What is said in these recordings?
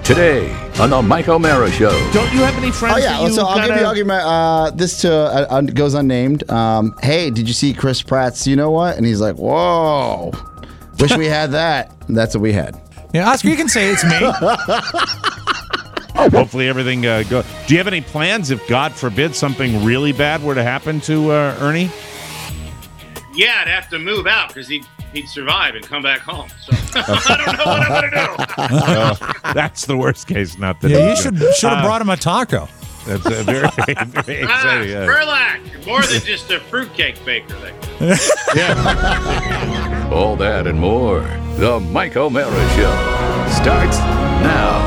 Today on the Mike O'Mara Show. Don't you have any friends? Oh yeah, so I'll give you this to goes unnamed. Hey, did you see Chris Pratt's? You know what? And he's like, whoa, wish we had that. And that's what we had. Yeah, Oscar, you can say it's me. Hopefully everything goes. Do you have any plans if, God forbid, something really bad were to happen to Ernie? Yeah, I'd have to move out because he'd survive and come back home. So I don't know what I'm going to do. That's the worst case. Not that. Yeah, you should have brought him a taco. That's a very exciting. Verlac, more than just a fruitcake baker. Yeah. All that and more. The Mike O'Mara Show starts now.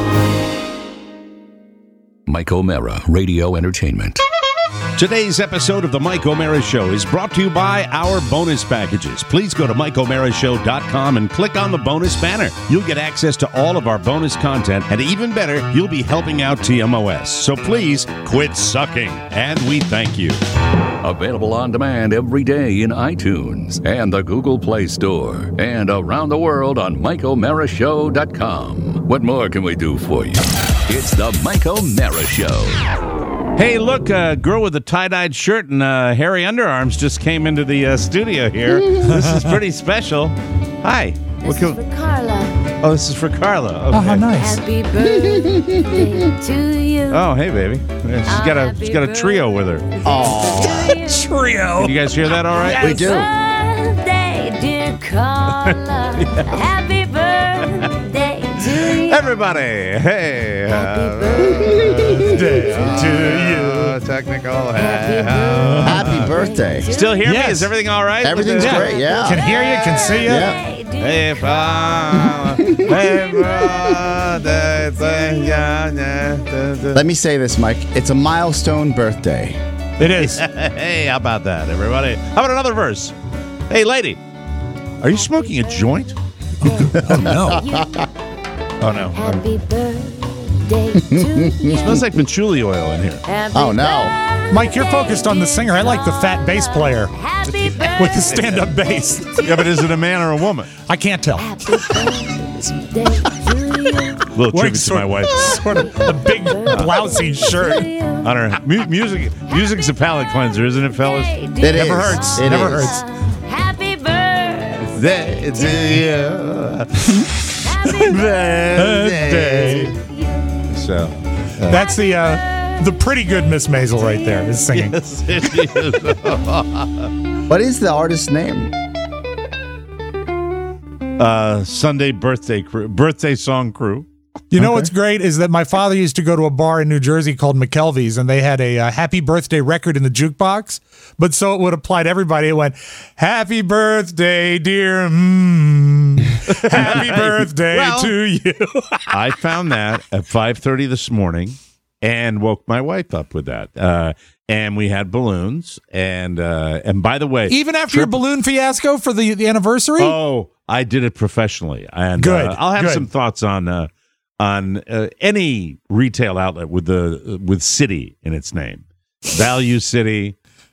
Mike O'Mara Radio Entertainment. Today's episode of the Mike O'Mara Show is brought to you by our bonus packages. Please go to MikeO'MaraShow.com and click on the bonus banner. You'll get access to all of our bonus content, and even better, you'll be helping out TMOS. So please quit sucking, and we thank you. Available on demand every day in iTunes and the Google Play Store and around the world on MikeO'MaraShow.com. What more can we do for you? It's the Mike O'Mara Show. Hey, look, a girl with a tie-dyed shirt and hairy underarms just came into the studio here. This is pretty special. Hi. This is for Carla. Oh, this is for Carla. Okay. Oh, how nice. Happy birthday to you. Oh, hey, baby. She's got a trio with her. Trio. Did you guys hear that all right? We do. Birthday, dear Carla. Happy birthday to you. Everybody, hey. Happy birthday to you. Technical. Happy birthday. Still hear me? Yes. Is everything all right? Everything's great. Yeah. Can hear you, can see you. Yeah. Hey, birthday. Let me say this, Mike. It's a milestone birthday. It is. Hey, how about that, everybody? How about another verse? Hey, lady, are you smoking a joint? Oh, no. Oh, no. Happy birthday to you. Smells like patchouli oil in here. Happy Oh, no. Mike, you're focused on the singer. I like the fat bass player Happy birthday with the stand-up bass. Yeah, but is it a man or a woman? I can't tell. Happy birthday to you. Little tribute to my wife. Sort of a big blousy shirt. On her music's a palate cleanser, isn't it, fellas? It Never is. hurts. It Never is. hurts. Happy birthday. Happy Birthday. So, That's the pretty good Miss Maisel right there is singing. yes, it is. What is the artist's name? Sunday birthday song crew. You know what's great is that my father used to go to a bar in New Jersey called McKelvey's, and they had a happy birthday record in the jukebox. But so it would apply to everybody. It went, "Happy birthday, dear. Happy birthday Well, to you." I found that at 5:30 this morning and woke my wife up with that. And we had balloons. And by the way, Even after your balloon fiasco for the anniversary? oh, I did it professionally. And Good, I'll have good. some thoughts on any retail outlet with city in its name. Value City,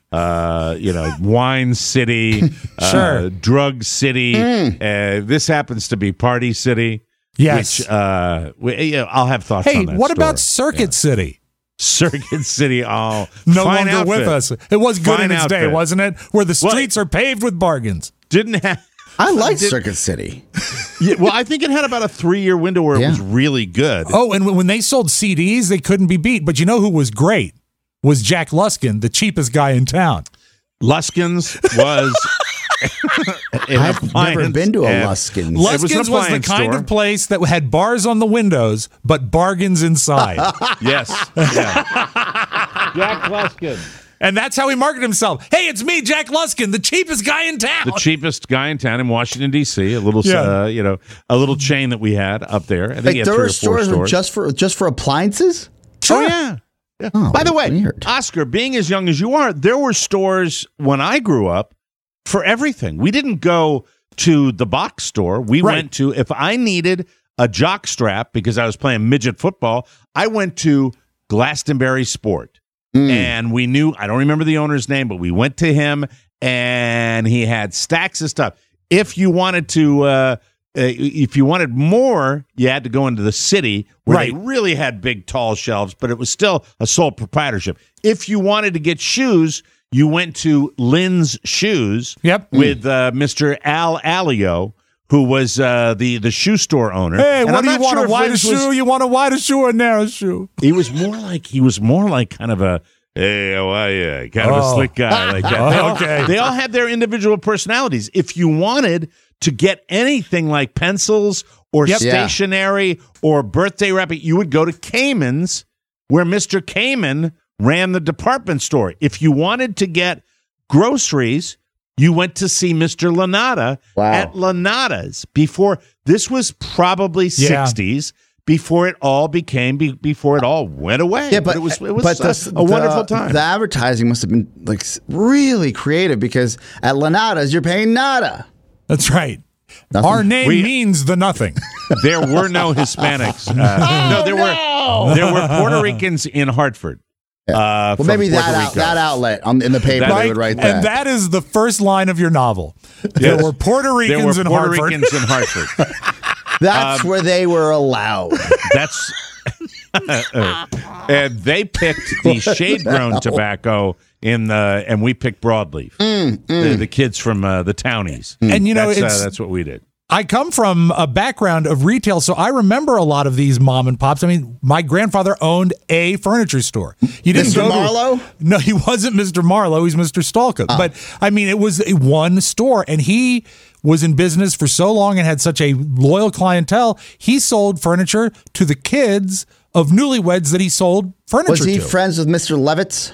Wine City, Sure. Drug City. This happens to be Party City. Yes. Which, I'll have thoughts Hey, on that what store. about Circuit City? Circuit City? Oh, No fine longer with outfit. us. It was good Fine in its day, outfit. wasn't it? Where the streets are paved with bargains. Didn't have. I like Circuit City. Yeah, well, I think it had about a 3-year window where it was really good. Oh, and when they sold CDs, they couldn't be beat. But you know who was great? Was Jack Luskin, the cheapest guy in town. Luskin's was. I've never been to a Luskin's. Luskin's was the kind of place that had bars on the windows, but bargains inside. Yes. Yeah. Jack Luskin. And that's how he marketed himself. Hey, it's me, Jack Luskin, the cheapest guy in town. The cheapest guy in town in Washington, D.C., a little chain that we had up there. I think he Like had 3 there or are 4 stores stores. just for appliances? Oh, yeah. Yeah. Oh, By the way, weird. Oscar, being as young as you are, there were stores when I grew up for everything. We didn't go to the box store. We went to, if I needed a jock strap because I was playing midget football, I went to Glastonbury Sport. And we knew, I don't remember the owner's name, but we went to him and he had stacks of stuff. If you wanted to if you wanted more, you had to go into the city where Right. they really had big, tall shelves, but it was still a sole proprietorship. If you wanted to get shoes, you went to Lynn's Shoes Yep. with Mr. Al Alio, who was the shoe store owner. Hey, And what I'm do you not want? sure A if wider Lynn's shoe? was- You want a wider shoe or a narrow shoe? He was more like kind of a hey, how are you? Kind of a slick guy like that. Okay. They all had their individual personalities. If you wanted to get anything like pencils or Yep. stationery or birthday wrapping, you would go to Cayman's, where Mr. Cayman ran the department store. If you wanted to get groceries, you went to see Mr. Lanata Wow. at Lanata's. Before, this was probably Yeah. 60s. Before it all before it all went away. Yeah, but it was the- a wonderful time. The advertising must have been like really creative because at Lanata's you're paying nada. That's right. Nothing. Our name We- means the nothing. There were no Hispanics. There were Puerto Ricans in Hartford. Well, from maybe Puerto that Rico. that outlet in the paper That- they would write that. And that is the first line of your novel. There Yes. were Puerto There were Ricans in Puerto Hartford. Ricans in Hartford. That's where they were allowed. That's and they picked the shade grown tobacco and we picked broadleaf. The kids from the townies. And, you know, that's what we did. I come from a background of retail, so I remember a lot of these mom and pops. I mean, my grandfather owned a furniture store. You didn't Mr. go to- Marlowe? No, he wasn't Mr. Marlowe. He's Mr. Stalka. But I mean, it was one store, and he was in business for so long and had such a loyal clientele. He sold furniture to the kids of newlyweds that he sold furniture Was he to. friends with Mr. Levitz?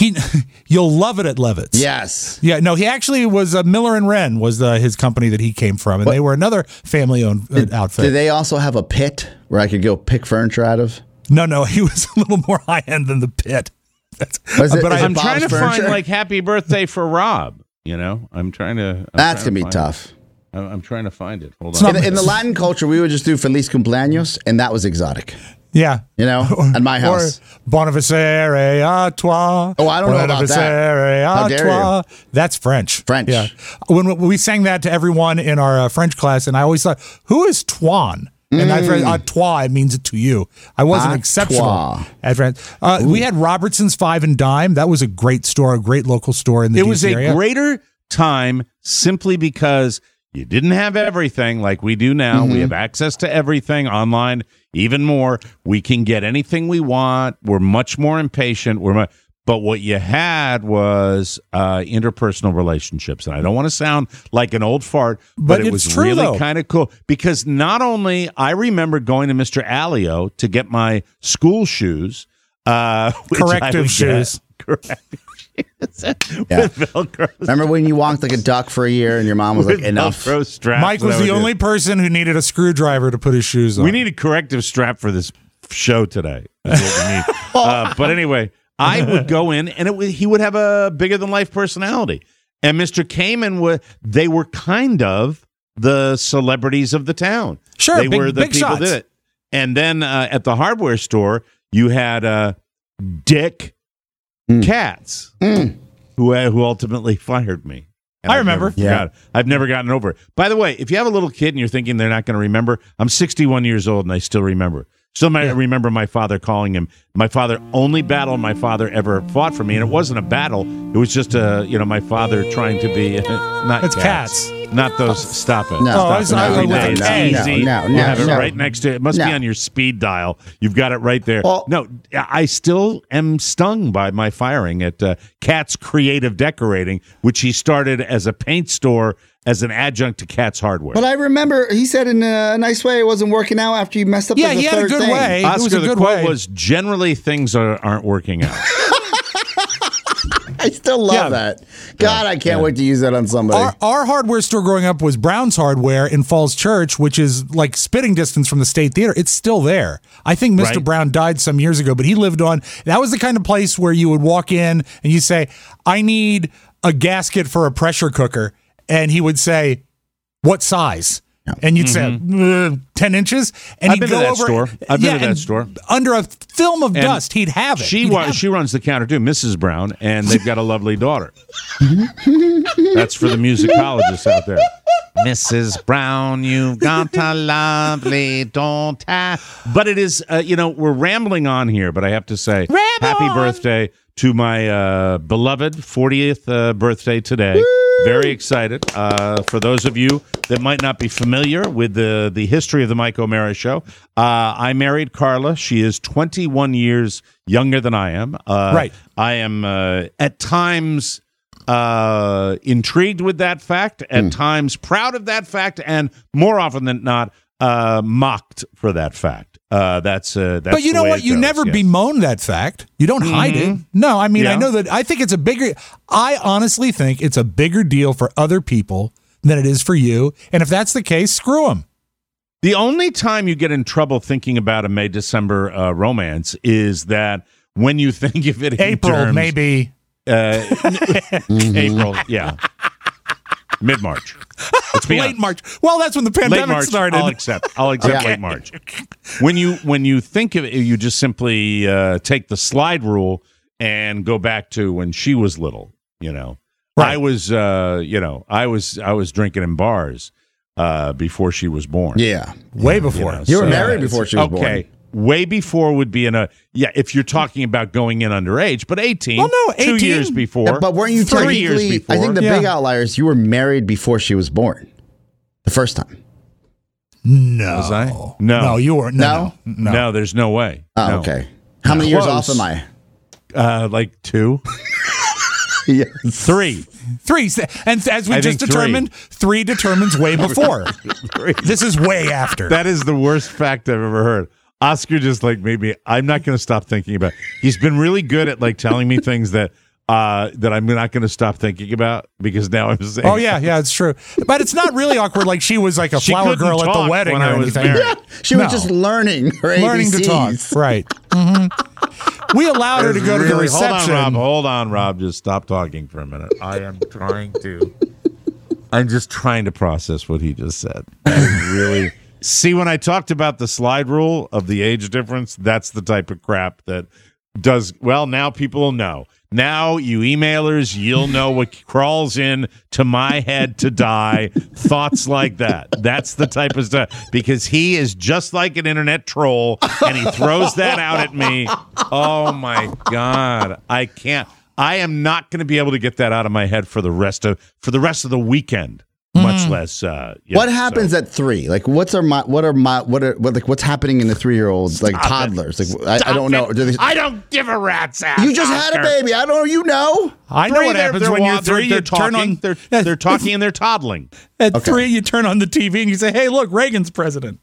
You'll love it at Levitt's. Yes. Yeah, no, he actually was Miller and Wren was his company that he came from, and they were another family-owned outfit. Did they also have a pit where I could go pick furniture out of? No, he was a little more high-end than the pit. Was it- but is it I'm Bob's trying to Furniture? find like happy birthday for Rob. You know, That's gonna be tough. I'm trying to find it. Hold on. In the Latin culture, we would just do Feliz Cumpleaños, and that was exotic. Yeah. You know, at my house. Or Bonifaciere à toi. Oh, I don't know about that. Bonifaciere How à dare toi. That's French. French. Yeah. When we sang that to everyone in our French class, and I always thought, who is Twan? And I read à toi, it means to you. I wasn't À exceptional toi. at French. We had Robertson's Five and Dime. That was a great store, a great local store in the It was DC a area. greater time simply because you didn't have everything like we do now. We have access to everything online, even more. We can get anything we want. We're much more impatient. But what you had was interpersonal relationships. And I don't want to sound like an old fart, but it it's was true, really though. kind of cool because not only I remember going to Mr. Alio to get my school shoes, which I Corrective would get. shoes. Corrective shoes. Yeah. With Velcro. Remember when you walked like a duck for a year and your mom was like, With enough? Velcro straps Mike was that I the would only do. person who needed a screwdriver to put his shoes on. We need a corrective strap for this show today. Is what we need. But anyway, I would go in, and he would have a bigger than life personality. And Mr. Kamen they were kind of the celebrities of the town. Sure, they big- were the big people shots. did it. And then at the hardware store, you had Dick Katz, who ultimately fired me. And I I've remember. never forgot- I've never gotten over it. By the way, if you have a little kid and you're thinking they're not going to remember, I'm 61 years old and I still remember. Still remember my father calling him. My father, only battle my father ever fought for me, and it wasn't a battle. It was just my father trying to be not It's Cats. not those. Stop it. No. Stop Oh, it's no, every no, day. It's no, easy. no, You no, have it no. right next to it. It must be No. on your speed dial. You've got it right there. Well- No, I still am stung by my firing at Cat's Creative Decorating, which he started as a paint store as an adjunct to Cat's Hardware. But I remember he said in a nice way it wasn't working out after you messed up Yeah, the he had a third good thing. way. It was Oscar, a the good quote way. was, generally things aren't working out. I still love Yeah. that. God, I can't wait to use that on somebody. Our hardware store growing up was Brown's Hardware in Falls Church, which is like spitting distance from the State Theater. It's still there. I think Mr. Right. Brown died some years ago, but he lived on. That was the kind of place where you would walk in and you say, I need a gasket for a pressure cooker. And he would say, what size? And you'd say 10 inches, and I've he'd been to go that over. store. I've been to that and store. Under a film of And dust, he'd have it. She He'd have it. she runs the counter too, Mrs. Brown, and they've got a lovely daughter. That's for the musicologists out there. Mrs. Brown, you've got a lovely daughter. But it is, we're rambling on here, but I have to say, happy birthday to my beloved 40th birthday today. Woo! Very excited. For those of you that might not be familiar with the history of the Mike O'Mara Show, I married Carla. She is 21 years younger than I am. Right. I am at times intrigued with that fact, at times proud of that fact, and more often than not, mocked for that fact. That's but you know what? You never bemoan that fact. You don't hide it. No, I mean, I know that. I think I honestly think it's a bigger deal for other people than it is for you. And if that's the case, screw them. The only time you get in trouble thinking about a May-December romance is that when you think of it in April, terms, maybe. April, yeah. Mid-March. Let's be Late honest. March. Well, that's when the pandemic Late March, started. I'll accept late March. When you think of it, you just simply take the slide rule and go back to when she was little. Right. I was I was drinking in bars before she was born. Yeah. Way before. You were married before she was born. Okay. Way before would be if you're talking about going in underage, but 18. Well, no, 18. 2 years before. But weren't you 3 years technically? before. I think the big outlier is you were married before she was born. The first time. No. Was I? No. No. You weren't. No. No, there's no way. Oh, No. okay. How many years Close. off am I? Like 2. Yes. 3. 3. And as we I just think determined, 3 determines way before. This is way after. That is the worst fact I've ever heard. Oscar just maybe I'm not going to stop thinking about. He's been really good at telling me things that I'm not going to stop thinking about because now I'm saying. Oh yeah, it's true. But it's not really awkward. Like she was like a She flower couldn't girl at the talk wedding when or I was anything. married. She was No. just learning her Learning to talk. ABCs. Right. We allowed her to go to the reception. Hold on, Rob. Just stop talking for a minute. I'm just trying to process what he just said. Really. See, when I talked about the slide rule of the age difference, that's the type of crap that does well. Now people will know. Now you emailers, you'll know what crawls in to my head to die. Thoughts like that. That's the type of stuff because he is just like an internet troll, and he throws that out at me. Oh my God, I can't. I am not going to be able to get that out of my head for the rest of the weekend. Much less. What happens at 3? What's happening in the 3-year-olds? Toddlers. I don't know. I don't give a rat's ass. You just had a baby. I don't know. You know. I know what happens when you're 3. You turn on. They're talking and they're toddling. At 3, you turn on the TV and you say, "Hey, look, Reagan's president."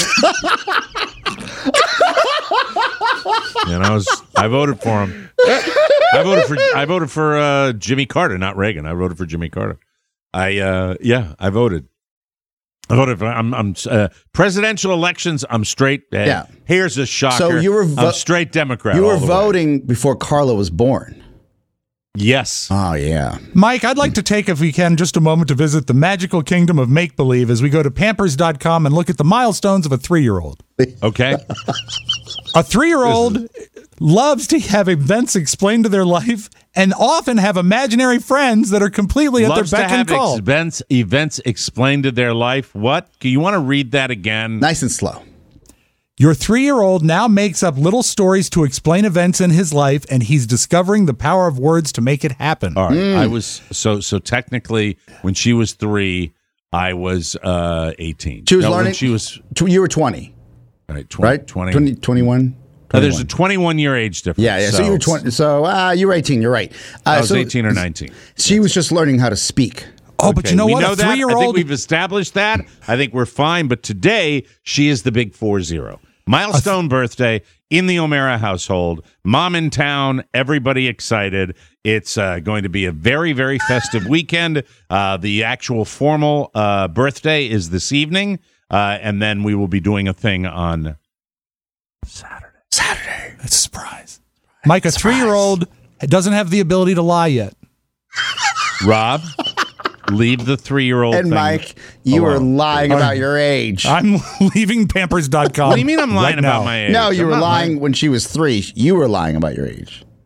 I voted for him. I voted for Jimmy Carter, not Reagan. I voted for Jimmy Carter. I voted. I'm presidential elections. I'm straight. Yeah. Here's a shocker. So you were I'm straight Democrat. You were all the way. voting before Carla was born. Yes. Oh yeah. Mike, I'd like to take, if we can, just a moment to visit the magical kingdom of make-believe as we go to Pampers.com and look at the milestones of a 3-year-old. Okay. A 3-year-old loves to have events explained to their life and often have imaginary friends that are completely at their beck and call. Events explained to their life. What? You want to read that again? Nice and slow. Your 3-year-old now makes up little stories to explain events in his life, and he's discovering the power of words to make it happen. All right. I was so technically when she was 3, I was 18. She was learning. When she was You were 20. right. 20, Right? 20. 21. There's a 21-year age difference. Yeah. So you were 20. So you were 18. You're right. I was 18 or 19. She was just learning how to speak. Oh, but you know we what? know A that. I think 3-year-old. we've established that. I think we're fine. But today, she is the big 40. Milestone birthday in the O'Mara household. Mom in town. Everybody excited. It's going to be a very, very festive weekend. The actual formal birthday is this evening. And then we will be doing a thing on Saturday. That's a surprise. Mike, a 3-year-old doesn't have the ability to lie yet. Rob, leave the 3-year-old And thing Mike, you were alone. lying about your age. I'm leaving Pampers.com. What do you mean I'm lying right about now. my age? No, you I'm were not lying when she was 3. You were lying about your age.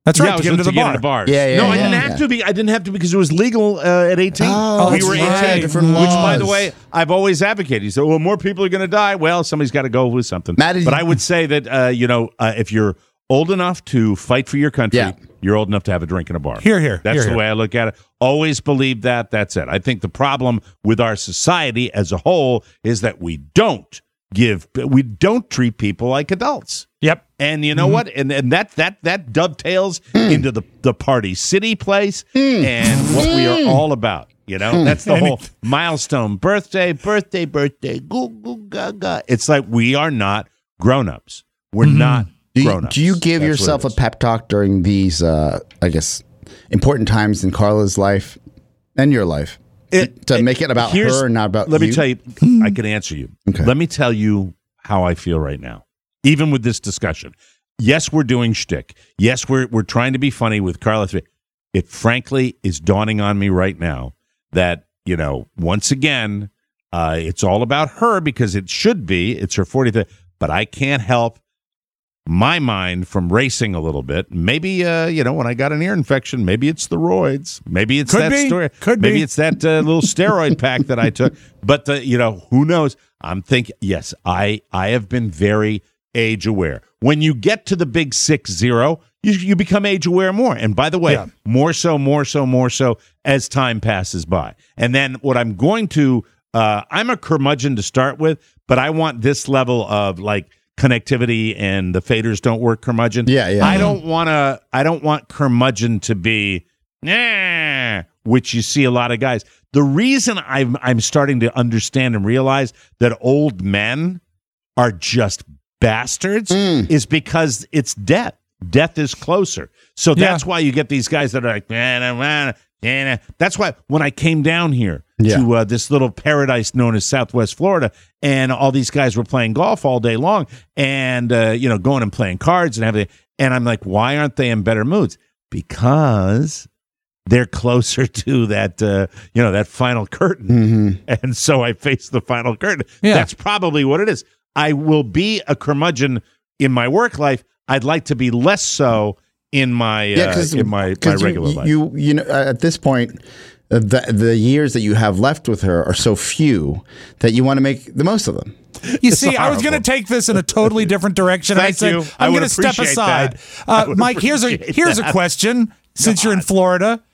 That's right. I to was get into the get bar. into bars. Yeah, no, I yeah, didn't yeah. have to be. I didn't have to because it was legal at 18. Oh, we that's were 18. right. Different Which, by the laws. way, I've always advocated. He said, well, more people are going to die. Well, somebody's got to go with something. Matt, did but you- I would say that, if you're old enough to fight for your country, Yeah. you're old enough to have a drink in a bar. Here. That's Here, the here. way I look at it. Always believe that. That's it. I think the problem with our society as a whole is that we don't treat people like adults. Yep. And you know what? And that dovetails into the Party City place and what we are all about. You know, that's the whole milestone. Birthday, goo, goo, gaga. It's like we are not grown-ups. We're not grown-ups. Do you give That's what yourself it a is. pep talk during these, I guess, important times in Carla's life and your life to make it about Here's- her and not about Let you? me tell you, I can answer you. Okay. Let me tell you how I feel right now, even with this discussion. Yes, we're doing shtick. Yes, we're trying to be funny with Carla. It frankly is dawning on me right now that, once again, it's all about her because it should be. It's her 40th, but I can't help my mind from racing a little bit. Maybe, when I got an ear infection, maybe it's the roids. Maybe it's Could that be. story. Could maybe be. it's that little steroid pack that I took. But, who knows? I'm thinking, yes, I have been very age aware. When you get to the big 6-0, you become age aware more. And by the way, more so as time passes by. And then what I'm going to, I'm a curmudgeon to start with, but I want this level of like connectivity and the faders don't work curmudgeon. Yeah. I don't want curmudgeon to be, which you see a lot of guys. The reason I'm starting to understand and realize that old men are just bastards is because it's death. Death is closer. So that's why you get these guys that are like, that's why when I came down here to this little paradise known as Southwest Florida, and all these guys were playing golf all day long and, going and playing cards and everything. And I'm like, why aren't they in better moods? Because they're closer to that, that final curtain. And so I face the final curtain. Yeah. That's probably what it is. I will be a curmudgeon in my work life. I'd like to be less so in my my regular life. You know, at this point, the years that you have left with her are so few that you want to make the most of them. You see, I was going to take this in a totally different direction. Thank and I you. said, I I'm would going to step appreciate aside. that. Mike, here's a question. Since you're in Florida,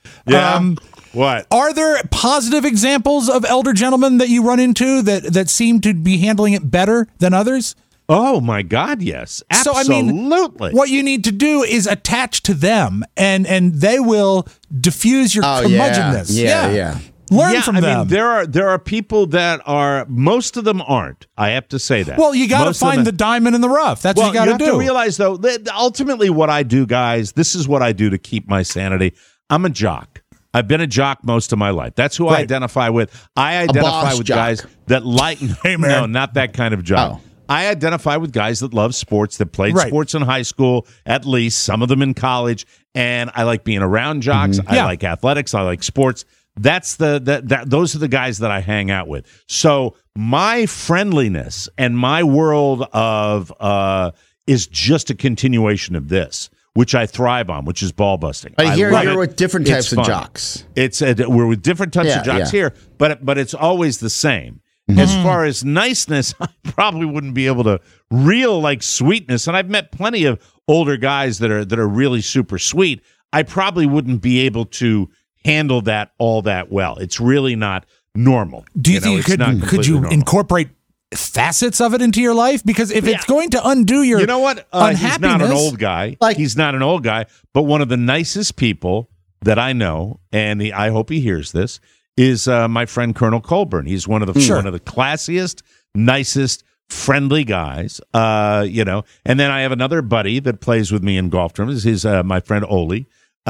What? are there positive examples of elder gentlemen that you run into that seem to be handling it better than others? Oh my God, yes. Absolutely. So I mean, what you need to do is attach to them, and they will diffuse your curmudgeonness. Yeah. Learn from them. I mean, there are people that are. Most of them aren't. I have to say that. Well, you got to Most of find them- the diamond in the rough. That's what you got have to do. to realize though, that ultimately, what I do, guys, this is what I do to keep my sanity. I'm a jock. I've been a jock most of my life. That's who I Right. identify with. I identify boss with jock. guys that like. Hey, man. No, not that kind of jock. Oh. I identify with guys that love sports, that played Right. sports in high school, at least some of them in college, and I like being around jocks. I Yeah. like athletics. I like sports. That's those are the guys that I hang out with. So my friendliness and my world of is just a continuation of this, which I thrive on, which is ball busting. I hear love you're it. with different It's types of fun. jocks. We're with different types Yeah, of jocks yeah. here, but it's always the same. As far as niceness, I probably wouldn't be able to real like sweetness. And I've met plenty of older guys that are really super sweet. I probably wouldn't be able to handle that all that well. It's really not normal. Do you think it's not could completely you normal. incorporate facets of it into your life? Because if it's going to undo your You know what? unhappiness, He's not an old guy. He's not an old guy, but one of the nicest people that I know, and I hope he hears this, is my friend Colonel Colburn. He's one of the one of the classiest, nicest, friendly guys. And then I have another buddy that plays with me in golf tournaments. He's my friend Oli.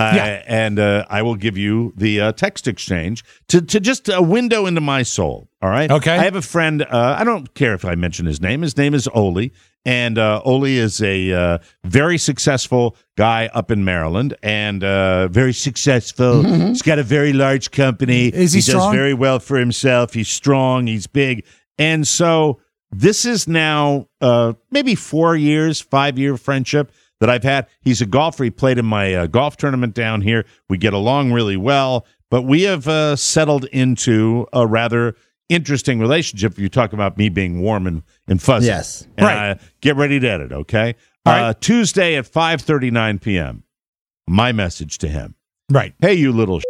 And I will give you the text exchange to just a window into my soul. All right. Okay. I have a friend. I don't care if I mention his name. His name is Oli. And Oli is a very successful guy up in Maryland and very successful. He's got a very large company. Is he strong? Does very well for himself. He's strong. He's big. And so this is now maybe 4 years, 5-year friendship that I've had. He's a golfer. He played in my golf tournament down here. We get along really well, but we have settled into a rather interesting relationship. If you talk about me being warm and fuzzy. Yes. And, Right. get ready to edit, okay? All right. Tuesday at 5:39 p.m., my message to him. Right. Hey, you little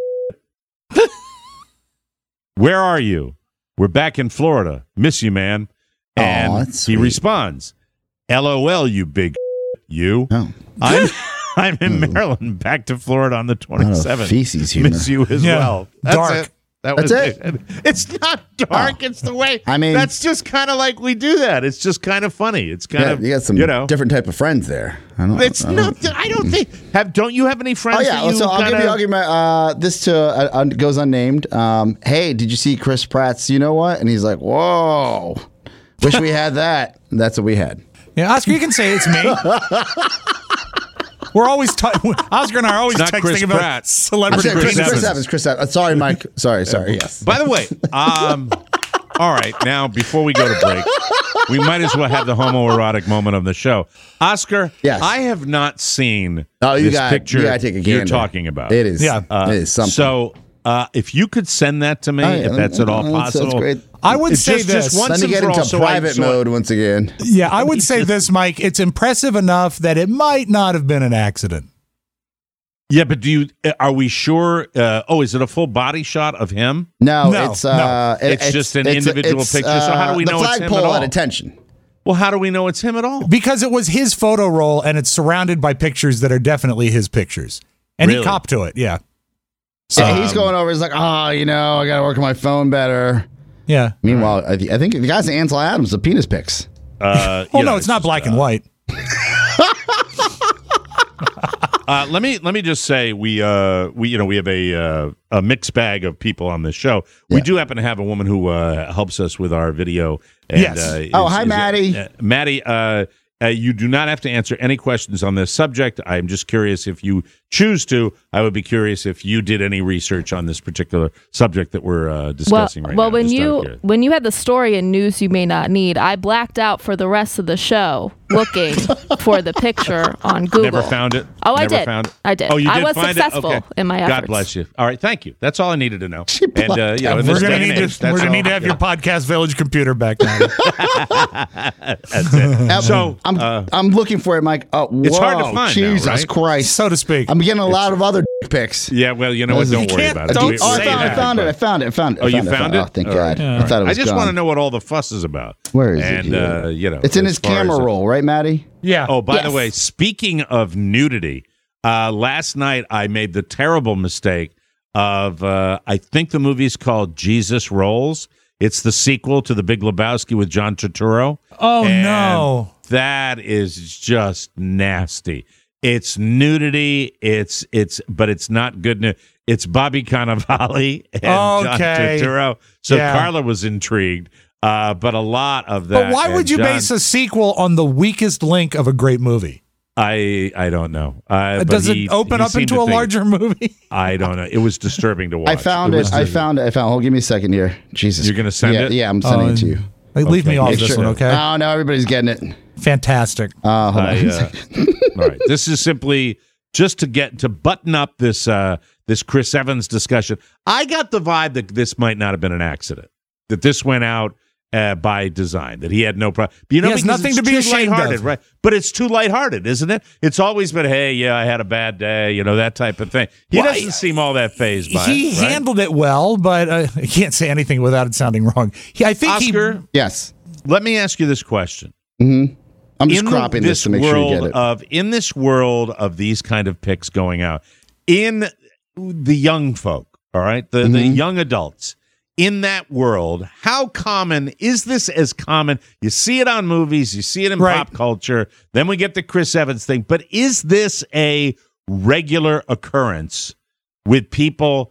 where are you? We're back in Florida. Miss you, man. And that's he sweet. responds, LOL, you big you. Oh. I'm in Maryland, back to Florida on the 27th. feces humor. Miss you as Yeah. well. Dark. It. That's it? It's not dark. It's the way. I mean- that's just kind of like we do that. It's just kind of funny. It's kind Yeah, of you got some different type of friends there. It's not. I don't think. Don't you have any friends? Oh yeah, that you so I'll give you my this to goes unnamed. Hey, did you see Chris Pratt's? You know what? And he's like, whoa, wish we had that. That's what we had. Yeah, Oscar, you can say it's me. We're always Oscar and I are always Not Chris texting about Pratt. I'm celebrity saying Chris Chris Evans. Evans. Sorry, Mike. Sorry. Yes. By the way, all right. Now, before we go to break, we might as well have the homoerotic moment of the show. Oscar, Yes. I have not seen Oh, this picture you gotta take a gander. you're talking about. It is. Yeah. It is something. So, if you could send that to me, Oh, yeah. if that's at all That's possible. great. I would It's say just this. once Let me and get for into all, so private mode once again. Yeah, I would say this, Mike. It's impressive enough that it might not have been an accident. Yeah, but are we sure? Is it a full body shot of him? No, No, it's no. It's just an individual picture. So how do we know the it's him at flagpole all? at attention? Well, how do we know it's him at all? Because it was his photo roll and it's surrounded by pictures that are definitely his pictures. And Really? he copped to it, yeah. Yeah, he's going over. He's like, I got to work on my phone better. Yeah. Meanwhile, I think the guy's Ansel Adams, the penis pics. Well, no, it's not black and white. Let me just say we have a mixed bag of people on this show. We do happen to have a woman who helps us with our video. And, Yes. Hi, Maddie. Maddie, you do not have to answer any questions on this subject. I'm just curious if you choose to. I would be curious if you did any research on this particular subject that we're discussing right now. Well, Just out of curiosity. when you had the story in News You May Not Need, I blacked out for the rest of the show looking for the picture on Google. Never found it. Oh, I Never did. Found it? I did. Oh, you I did was find successful it? Okay. in my God efforts. bless you. All right, thank you. That's all I needed to know. And in We're this gonna day and need age, to, we're gonna need to have your podcast village computer back now. That's it. So I'm looking for it, Mike. Oh, whoa, It's hard to find now, Jesus right? Christ. so to speak. I'm getting a lot of other dick pics. yeah, well, you know what? Don't worry about it. don't We- say we- I found it. I found it. Oh, you found it? Oh, thank All God. right. I thought it was I just gone. want to know what all the fuss is about. Where is and, it? Here? It's in as his far camera as- roll, right, Maddie? Yeah. Oh, by the Yes. way, speaking of nudity, last night I made the terrible mistake of I think the movie's called Jesus Rolls. It's the sequel to The Big Lebowski with John Turturro. Oh, And no. that is just nasty. It's nudity. But it's not good. It's Bobby Cannavale and John Okay. Turturro. So Yeah. Carla was intrigued. But a lot of that. But why would and you John- base a sequel on the weakest link of a great movie? I don't know. But Does he- it open he up seemed into to a think- larger movie? I don't know. It was disturbing to watch. I found it. Hold, give me a second here. Jesus. You're gonna send yeah, it? Yeah, I'm sending it to you. Leave me off Make this sure- one, okay? Oh, no, everybody's getting it. Fantastic. Hold on. All right. This is simply just to button up this this Chris Evans discussion. I got the vibe that this might not have been an accident. That this went out by design. That he had no problem. You know, He has because nothing it's to be too ashamed lighthearted, of. right? But it's too lighthearted, isn't it? It's always been, hey, yeah, I had a bad day. You know, that type of thing. He Well, doesn't seem all that fazed by He it. Right? handled it well, but I can't say anything without it sounding wrong. I think Oscar, Yes. let me ask you this question. I'm just in cropping this to make sure you get it. In this world of these kind of pics going out, in the young folk, all right, the young adults, in that world, how common is this? As common, you see it on movies, you see it in Right. pop culture. Then we get the Chris Evans thing, but is this a regular occurrence with people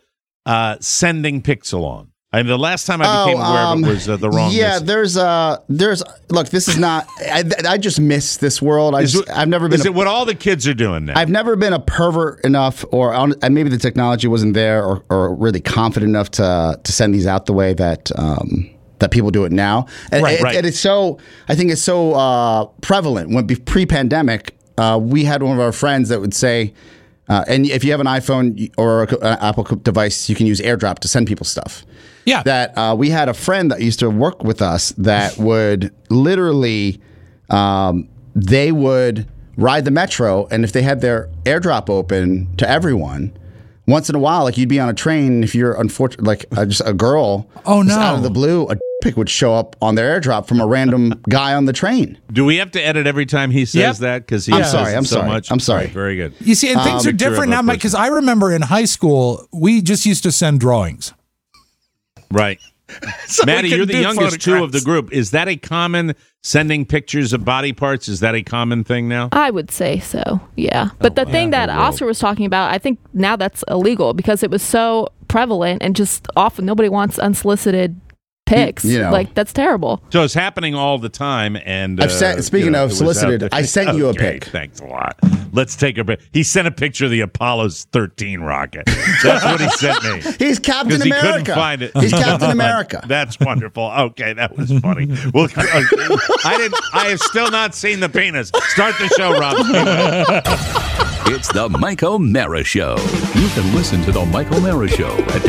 sending pics along? I mean, the last time I became aware of it was the wrong. Yeah, message. there's. Look, this is not. I just miss this world. I've never been. Is it what all the kids are doing now? I've never been a pervert enough, and maybe the technology wasn't there, or really confident enough to send these out the way that that people do it now. And Right. it's so. I think it's so prevalent. When pre-pandemic, we had one of our friends that would say, and if you have an iPhone or an Apple device, you can use AirDrop to send people stuff. Yeah. That we had a friend that used to work with us that would literally, they would ride the metro, and if they had their AirDrop open to everyone, once in a while, like you'd be on a train, if you're unfortunate, like just a girl, just out of the blue, a pic would show up on their AirDrop from a random guy on the train. Do we have to edit every time he says that? Because he says it so much. I'm sorry. Right, very good. You see, and things are different now, Mike, because I remember in high school, we just used to send drawings. Right. So Maddie, you're the youngest two of the group. Is that a common sending pictures of body parts? Is that a common thing now? I would say so, yeah. But the thing that Oscar was talking about, I think now that's illegal because it was so prevalent and just often nobody wants unsolicited pics. Like, that's terrible. So it's happening all the time. And speaking of solicited, I sent you a pic. Thanks a lot. Let's take a pic. He sent a picture of the Apollo 13 rocket. That's what he sent me. He's Captain America. He couldn't find it. He's Captain America. That's wonderful. Okay, that was funny. Well, I have still not seen the penis. Start the show, Rob. It's the Mike O'Mara Show. You can listen to the Mike O'Mara Show at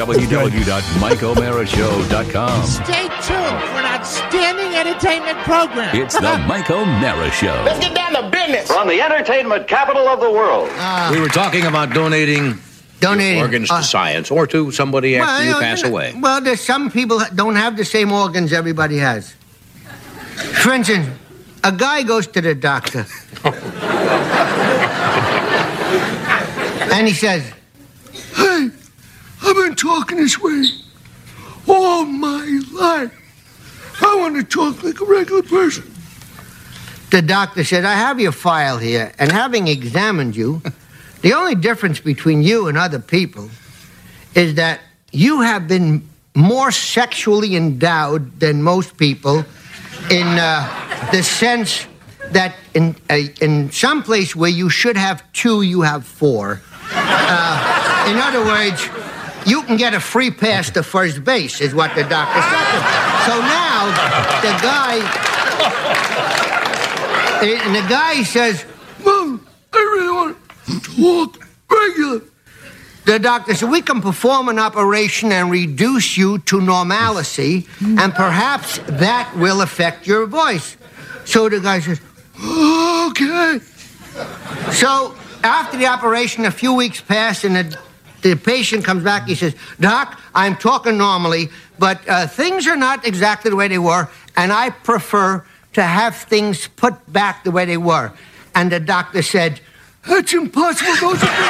www.mikeomarashow.com. Stay tuned for an outstanding entertainment program. It's the Mike O'Mara Show. Let's get down to business. From the entertainment capital of the world. We were talking about donating organs to science or to somebody after you pass away. Well, there's some people that don't have the same organs everybody has. For instance, a guy goes to the doctor. And he says, "Hey, I've been talking this way all my life. I want to talk like a regular person." The doctor said, "I have your file here, and having examined you, the only difference between you and other people is that you have been more sexually endowed than most people in the sense that in some place where you should have 2, you have 4. In other words, you can get a free pass to first base, is what the doctor said. So now the guy says, "Well, I really want to talk regular." The doctor said, "We can perform an operation and reduce you to normalcy, and perhaps that will affect your voice." So the guy says, "Okay." So after the operation, a few weeks pass, and the patient comes back. He says, "Doc, I'm talking normally, but things are not exactly the way they were, and I prefer to have things put back the way they were." And the doctor said, "That's impossible. Those are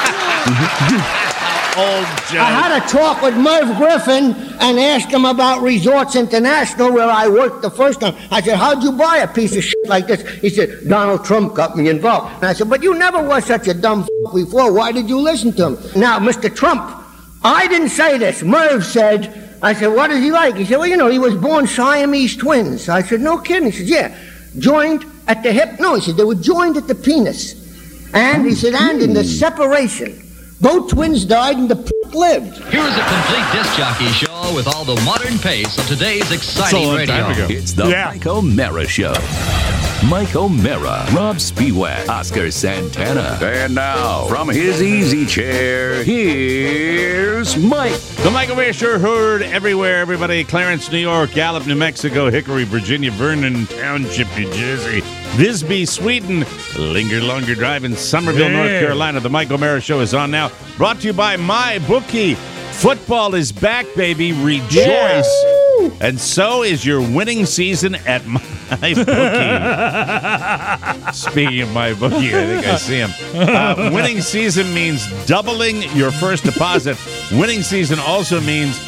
Old Joe. I had a talk with Merv Griffin and asked him about Resorts International, where I worked the first time. I said, 'How'd you buy a piece of shit like this?' He said, 'Donald Trump got me involved.' And I said, 'But you never was such a dumb f*** before. Why did you listen to him?' Now, Mr. Trump, I didn't say this. Merv said, I said, 'What is he like?' He said, 'Well, he was born Siamese twins.' I said, 'No kidding.' He said, 'Yeah. Joined at the hip?' No, he said, 'They were joined at the penis.' And he said, 'And in the separation, both twins died and the lived.'" Here's a complete disc jockey show with all the modern pace of today's exciting radio. It's the Mike O'Mara Show. Mike O'Mara, Rob Spiewak, Oscar Santana. And now, from his easy chair, here's Mike. The Mike O'Mara Show heard everywhere, everybody. Clarence, New York, Gallup, New Mexico, Hickory, Virginia, Vernon Township, New Jersey, Visby, Sweden, Linger Longer Drive in Somerville, North Carolina. The Mike O'Mara Show is on now. Brought to you by MyBookie. Football is back, baby. Rejoice. Yeah. And so is your winning season at MyBookie. Speaking of MyBookie, I think I see him. Winning season means doubling your first deposit. Winning season also means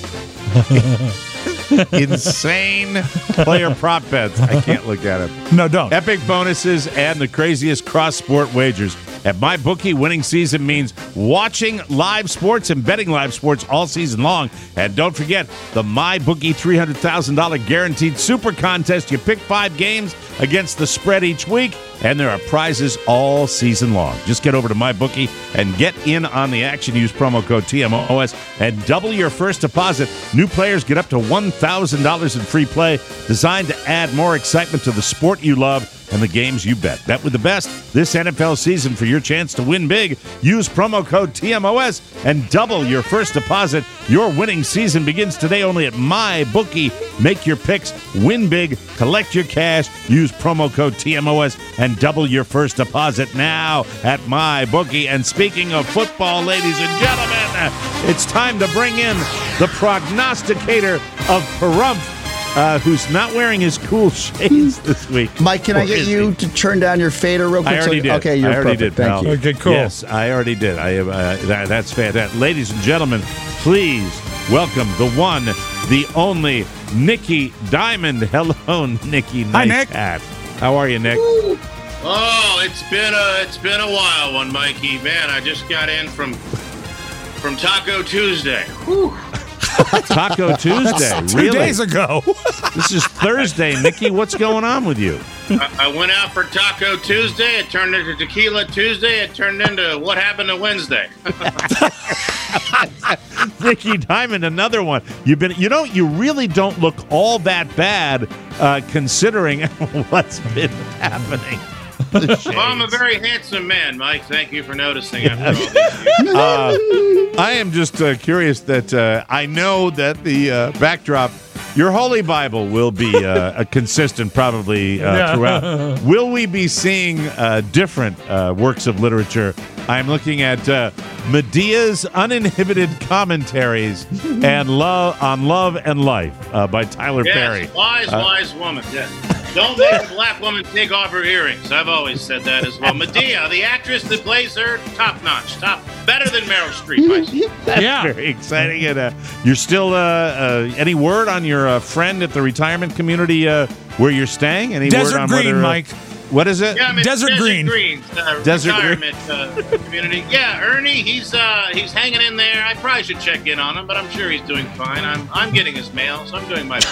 insane player prop bets. I can't look at it. No, don't. Epic bonuses and the craziest cross-sport wagers. At MyBookie, winning season means watching live sports and betting live sports all season long. And don't forget the MyBookie $300,000 guaranteed super contest. You pick 5 games against the spread each week, and there are prizes all season long. Just get over to MyBookie and get in on the action. Use promo code TMOS and double your first deposit. New players get up to $1,000 in free play, designed to add more excitement to the sport you love. and the games you bet. Bet with the best this NFL season for your chance to win big. Use promo code TMOS and double your first deposit. Your winning season begins today only at MyBookie. Make your picks, win big, collect your cash. Use promo code TMOS and double your first deposit now at MyBookie. And speaking of football, ladies and gentlemen, it's time to bring in the prognosticator of Pahrump, who's not wearing his cool shades this week. Mike, can I get you to turn down your fader real quick? I already did. Okay, you're perfect. Thank you. Okay, cool. Yes, I already did. That's fantastic. Ladies and gentlemen, please welcome the one, the only, Nikki Diamond. Hello, Nikki. Nice Hi, Nick. hat. How are you, Nick? Oh, it's been a while one, Mikey. Man, I just got in from Taco Tuesday. Whew. Taco Tuesday. Really? 2 days ago. This is Thursday, Nikki. What's going on with you? I went out for Taco Tuesday. It turned into Tequila Tuesday. It turned into What Happened to Wednesday. Nikki Diamond, another one. You really don't look all that bad considering what's been happening. Well, I'm a very handsome man, Mike. Thank you for noticing after all these years. I am just curious that I know that the backdrop, your Holy Bible, will be a consistent probably throughout. Will we be seeing different works of literature? I'm looking at Medea's Uninhibited Commentaries and Love and Life by Tyler Perry. Wise woman. Yes. Don't make a black woman take off her earrings. I've always said that as well. Medea, the actress that plays her, top-notch. Better than Meryl Streep. That's very exciting. And you're still, any word on your friend at the retirement community where you're staying? Any Desert word on Green, whether, Mike. What is it? Yeah, Desert Green. Desert retirement community. Yeah, Ernie, he's hanging in there. I probably should check in on him, but I'm sure he's doing fine. I'm getting his mail, so I'm doing my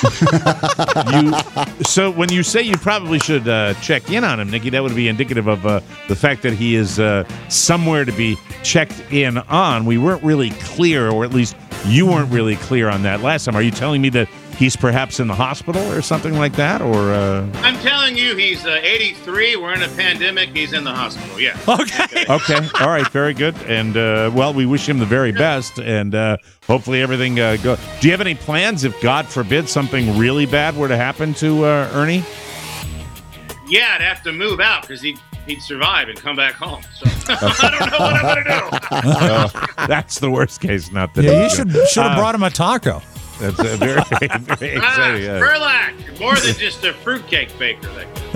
best. So when you say you probably should check in on him, Nikki, that would be indicative of the fact that he is somewhere to be checked in on. We weren't really clear, or at least you weren't really clear on that last time. Are you telling me that he's perhaps in the hospital or something like that? Or I'm telling you, he's 83. We're in a pandemic. He's in the hospital. Yeah. Okay. Okay. All right. Very good. And well, we wish him the very best, and hopefully everything goes. Do you have any plans if, God forbid, something really bad were to happen to Ernie? Yeah, I'd have to move out because he'd survive and come back home. So I don't know what I'm going to do. That's the worst case. Not that. Yeah, you should have brought him a taco. That's very, very exciting. Verlac, more than just a fruitcake baker.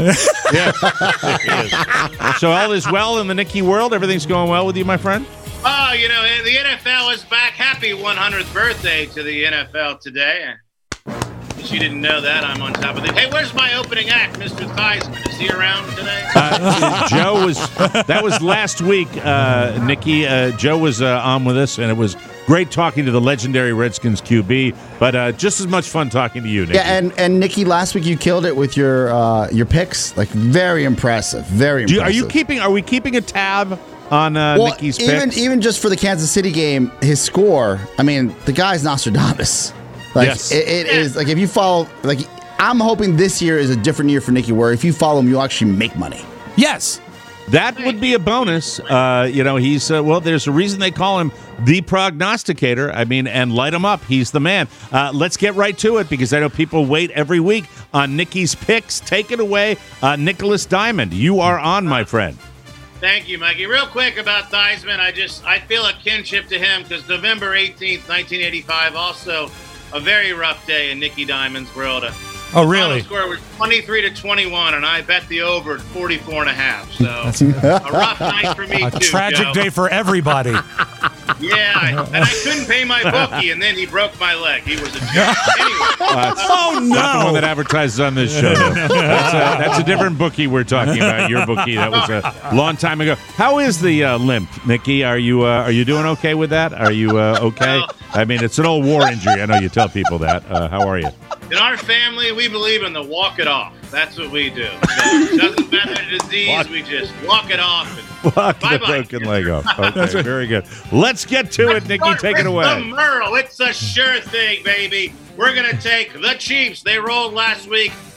Yeah. So all is well in the Nikki world? Everything's going well with you, my friend? Oh, the NFL is back. Happy 100th birthday to the NFL today. If you didn't know that, I'm on top of it. Hey, where's my opening act, Mr. Theismann? Is he around today? That was last week, Nikki. Joe was on with us, and it was great talking to the legendary Redskins QB, but just as much fun talking to you, Nikki. Yeah, and Nikki, last week you killed it with your picks. Like, very impressive. Very impressive. Are we keeping a tab on Nikki's picks? Even just for the Kansas City game, his score, I mean, the guy's Nostradamus. Like, yes. It is, like, if you follow, like, I'm hoping this year is a different year for Nikki, where if you follow him, you actually make money. Yes. That would be a bonus. He's, there's a reason they call him the prognosticator. I mean, and light him up. He's the man. Let's get right to it, because I know people wait every week on Nikki's picks. Take it away, Nicholas Diamond. You are on, my friend. Thank you, Mikey. Real quick about Theismann, I feel a kinship to him because November 18th, 1985, also a very rough day in Nikki Diamond's world. Oh, really? The score was 23-21, and I bet the over at 44.5. So a rough night for me, a too, tragic Joe. day for everybody. Yeah, and I couldn't pay my bookie, and then he broke my leg. He was a jerk. Anyway. Oh, no. Not the one that advertises on this show. That's a different bookie we're talking about. Your bookie. That was a long time ago. How is the limp, Nikki? Are you doing okay with that? Are you okay? I mean, it's an old war injury. I know you tell people that. How are you? In our family, we believe in the walk it off. That's what we do. So it doesn't matter the disease. We just walk it off. And walk the broken leg off. Okay, very good. Let's get to it, Nikki. Take it away. The Merle. It's a sure thing, baby. We're going to take the Chiefs. They rolled last week.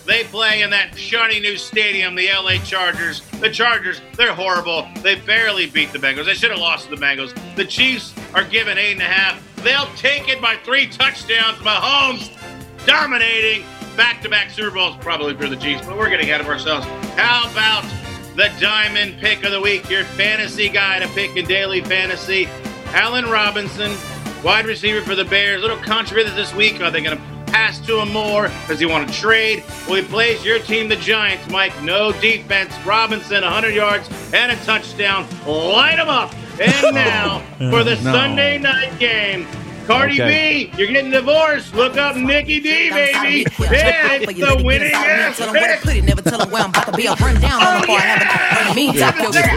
They play in that shiny new stadium, the LA Chargers. The Chargers, they're horrible. They barely beat the Bengals. They should have lost to the Bengals. The Chiefs are given 8.5. They'll take it by 3 touchdowns. Mahomes dominating. Back-to-back Super Bowls probably for the Chiefs, but we're getting ahead of ourselves. How about the Diamond Pick of the Week? Your fantasy guy to pick in daily fantasy. Allen Robinson, wide receiver for the Bears. A little controversial this week. Are they going to pass to him more? Does he want to trade? Well, he plays your team, the Giants, Mike. No defense. Robinson, 100 yards and a touchdown. Light him up. And now for the Sunday night game. Cardi B, you're getting divorced. Look up Nikki D, baby. Yeah, it's the winning ass pick. Never tell him where I'm about to be. I'll run down on before I have a mean top.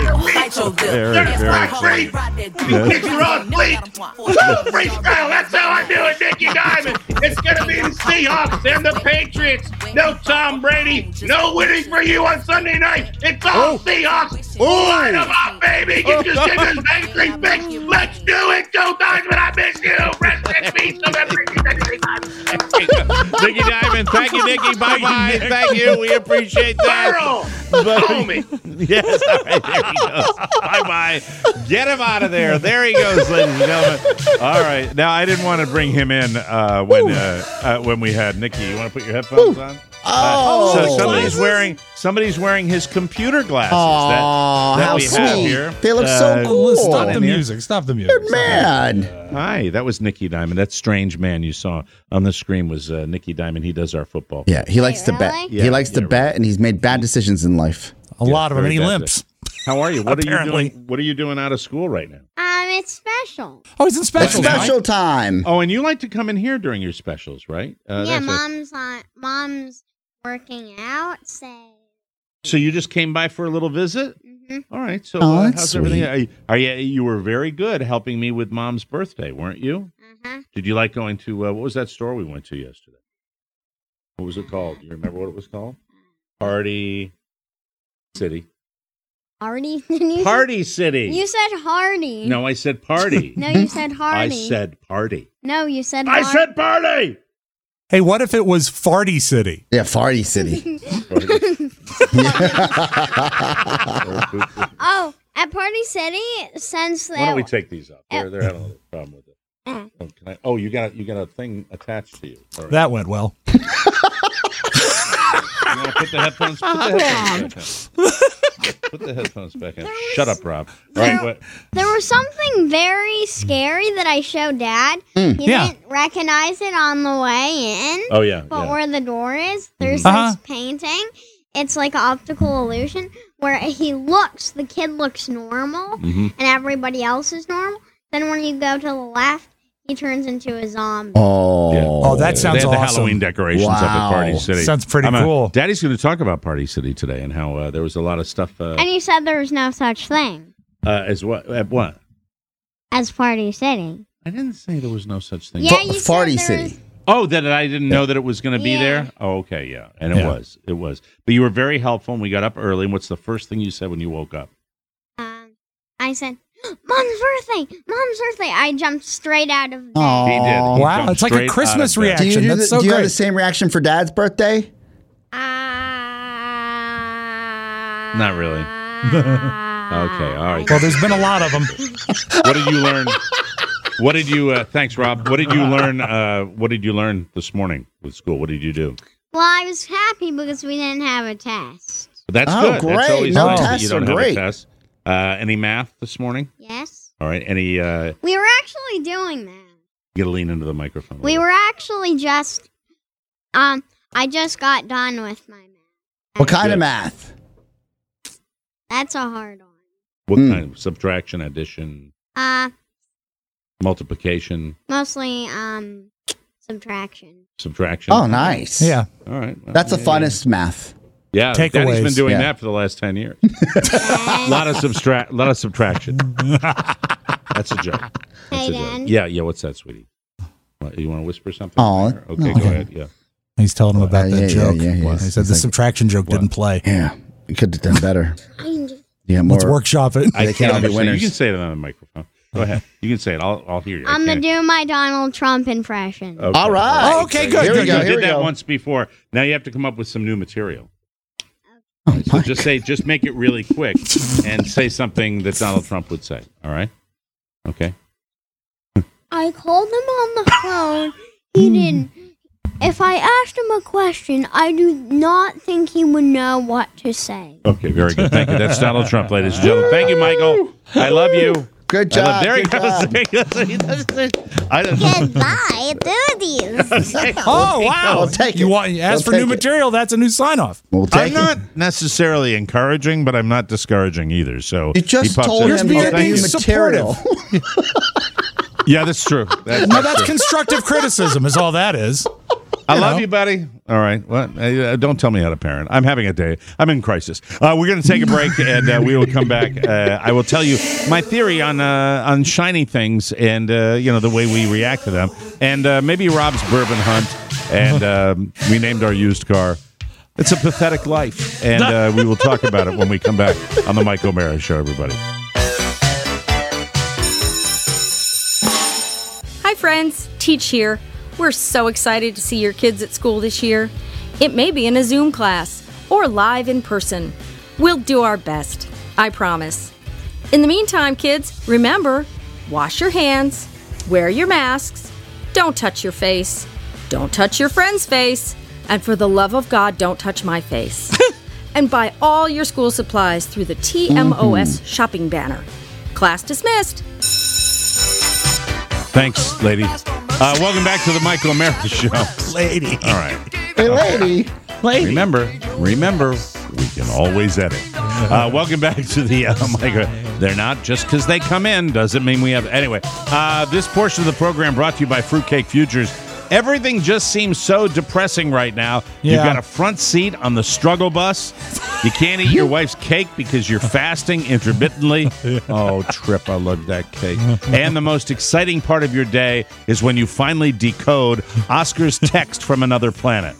Freestyle. That's how I do it, Nicky Diamond. It's going to be the Seahawks and the Patriots. No Tom Brady. No winning for you on Sunday night. It's all Seahawks. Light them up, baby. Get your signals, angry fix. Let's do it. Go Diamond. I miss you. Rest in peace. Nicky Diamond. Thank you, Nicky. Bye-bye. Thank you. We appreciate that. Homie. Yes. All right. There he goes. Bye-bye. Get him out of there. There he goes, ladies and gentlemen. All right. Now, I didn't want to bring him in when we had Nicky. You want to put your headphones on? So somebody's wearing his computer glasses that we have here. They look so cool. Stop the music. Stop the music. Good man. Hi, that was Nicky Diamond. That strange man you saw on the screen was Nicky Diamond. He does our football. Yeah, he likes to bet. Yeah, he likes to bet, and he's made bad decisions in life. A lot of them, and he limps. How are you? What are you doing? What are you doing out of school right now? It's special. Oh, he's in special. Special time. Oh, and you like to come in here during your specials, right? Yeah, mom's working out. So you just came by for a little visit? Mm-hmm. All right. So how's sweet. Everything? You were very good helping me with Mom's birthday, weren't you? Uh-huh. Did you like going to what was that store we went to yesterday? What was it called? Do you remember what it was called? Party City. Hardy? Party City. You said Hardy. No, I said party. No, you said Hardy. I said party. No, you said I said party. Hey, what if it was Farty City? Yeah, Farty City. Oh, at Party City, since why don't we take these up? They're having a little problem with it. You got a thing attached to you. Right. That went well. You want to put the headphones? Put the headphones back in. Shut up, Rob. Right. There was something very scary that I showed Dad. He didn't recognize it on the way in. Oh, yeah. But where the door is, there's this painting. It's like an optical illusion where the kid looks normal, and everybody else is normal. Then when you go to the left, he turns into a zombie. Oh, that sounds awesome. They had the Halloween decorations up at Party City. Sounds pretty cool. Daddy's going to talk about Party City today and how there was a lot of stuff. And you said there was no such thing. As what? At what? As Party City. I didn't say there was no such thing. Yeah, you Party said City. Oh, that I didn't know that it was going to be there? Oh, okay, yeah. And it was. It was. But you were very helpful, and we got up early. And what's the first thing you said when you woke up? I said, Mom's birthday! Mom's birthday! I jumped straight out of bed. Oh, he did. Wow, it's like a Christmas reaction. Do you That's so do you great. have the same reaction for Dad's birthday? Not really. Okay, all right. Well, there's been a lot of them. What did you learn? What did you? Thanks, Rob. What did you learn? What did you learn this morning with school? What did you do? Well, I was happy because we didn't have a test. That's good. Great. That's always No nice that tests you don't are have great. a test. Any math this morning? Yes. All right. Any? We were actually doing that. You gotta lean into the microphone. We were actually just. I just got done with my math. What kind of math? That's a hard one. What kind of subtraction, addition, multiplication? Mostly subtraction. Subtraction. Oh, nice. Yeah. All right. Well, That's the funnest math. Yeah, Takeaways. Daddy's been doing that for the last 10 years. A lot of subtraction. That's a joke. Hey, Dan. Yeah. What's that, sweetie? What, you want to whisper something? Oh, okay, go ahead. Yeah. He's telling him about that joke. Yeah, He said the subtraction joke didn't play. Yeah, you could have done better. Yeah, more. Let's workshop it. I They can't all be understand. winners. You can say that on the microphone. Go ahead. You can say it. I'll hear you. I'm going to do my Donald Trump impression. Okay. All right. Oh, okay, good. Here we go. You Here did we that go. once before. Now you have to come up with some new material. So just make it really quick and say something that Donald Trump would say. All right? Okay. I called him on the phone. He didn't. If I asked him a question, I do not think he would know what to say. Okay, very good. Thank you. That's Donald Trump, ladies and gentlemen. Thank you, Michael. I love you. Good job. There he good goes. Goodbye, duties. Oh, wow. We'll take it. You ask for We'll new take it. material, that's a new sign-off. We'll I'm take not necessarily encouraging, but I'm not discouraging either. So You just he pops told in. him You're to being new material. Yeah, that's true. No, that's constructive criticism is all that is. I love you, buddy. All right. What? Don't tell me how to parent. I'm having a day. I'm in crisis. We're going to take a break, and we will come back. I will tell you my theory on shiny things and the way we react to them, and maybe Rob's bourbon hunt, and we named our used car. It's a pathetic life, and we will talk about it when we come back on the Mike O'Mara Show, everybody. Hi, friends. Teach here. We're so excited to see your kids at school this year. It may be in a Zoom class or live in person. We'll do our best, I promise. In the meantime, kids, remember, wash your hands, wear your masks, don't touch your face, don't touch your friend's face, and for the love of God, don't touch my face. And buy all your school supplies through the TMOS shopping banner. Class dismissed. Thanks, lady. Welcome back to the Michael O'Mara Show. Lady. All right. Hey, lady. Remember, we can always edit. Welcome back to the Michael. They're not just because they come in doesn't mean we have. Anyway, this portion of the program brought to you by Fruitcake Futures. Everything just seems so depressing right now. Yeah. You've got a front seat on the struggle bus. You can't eat your wife's cake because you're fasting intermittently. Oh, Trip, I love that cake. And the most exciting part of your day is when you finally decode Oscar's text from another planet.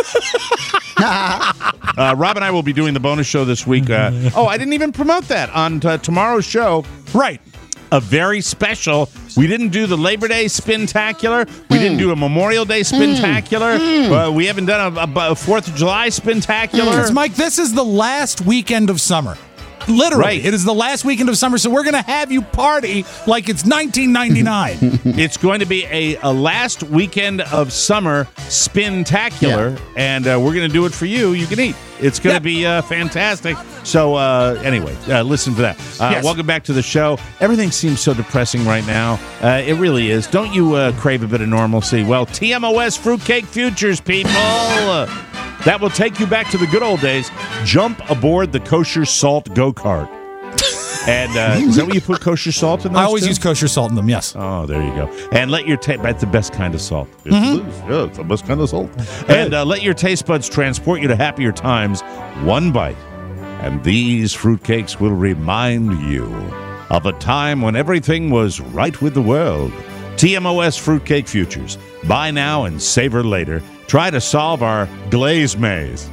Rob and I will be doing the bonus show this week. I didn't even promote that on tomorrow's show. Right. A very special. We didn't do the Labor Day Spintacular. We didn't do a Memorial Day Spintacular. We haven't done a 4th of July Spintacular. Mike, this is the last weekend of summer. Literally, Right. It is the last weekend of summer, so we're going to have you party like it's 1999. It's going to be a last weekend of summer Spintacular, and we're going to do it for you. You can eat. It's going to be fantastic. So anyway, listen for that. Yes. Welcome back to the show. Everything seems so depressing right now. It really is. Don't you crave a bit of normalcy? Well, TMOS Fruitcake Futures, people. That will take you back to the good old days. Jump aboard the kosher salt go-kart. And is that what you put kosher salt in those? I always too? use kosher salt in them, yes. Oh, there you go. And let your that's the best kind of salt. It's the best kind of salt. And let your taste buds transport you to happier times, one bite. And these fruitcakes will remind you of a time when everything was right with the world. TMOS Fruitcake Futures. Buy now and savor later. Try to solve our glaze maze.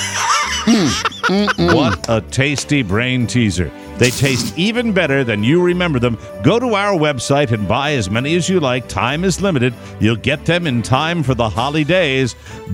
What a tasty brain teaser. They taste even better than you remember them. Go to our website and buy as many as you like. Time is limited. You'll get them in time for the holidays.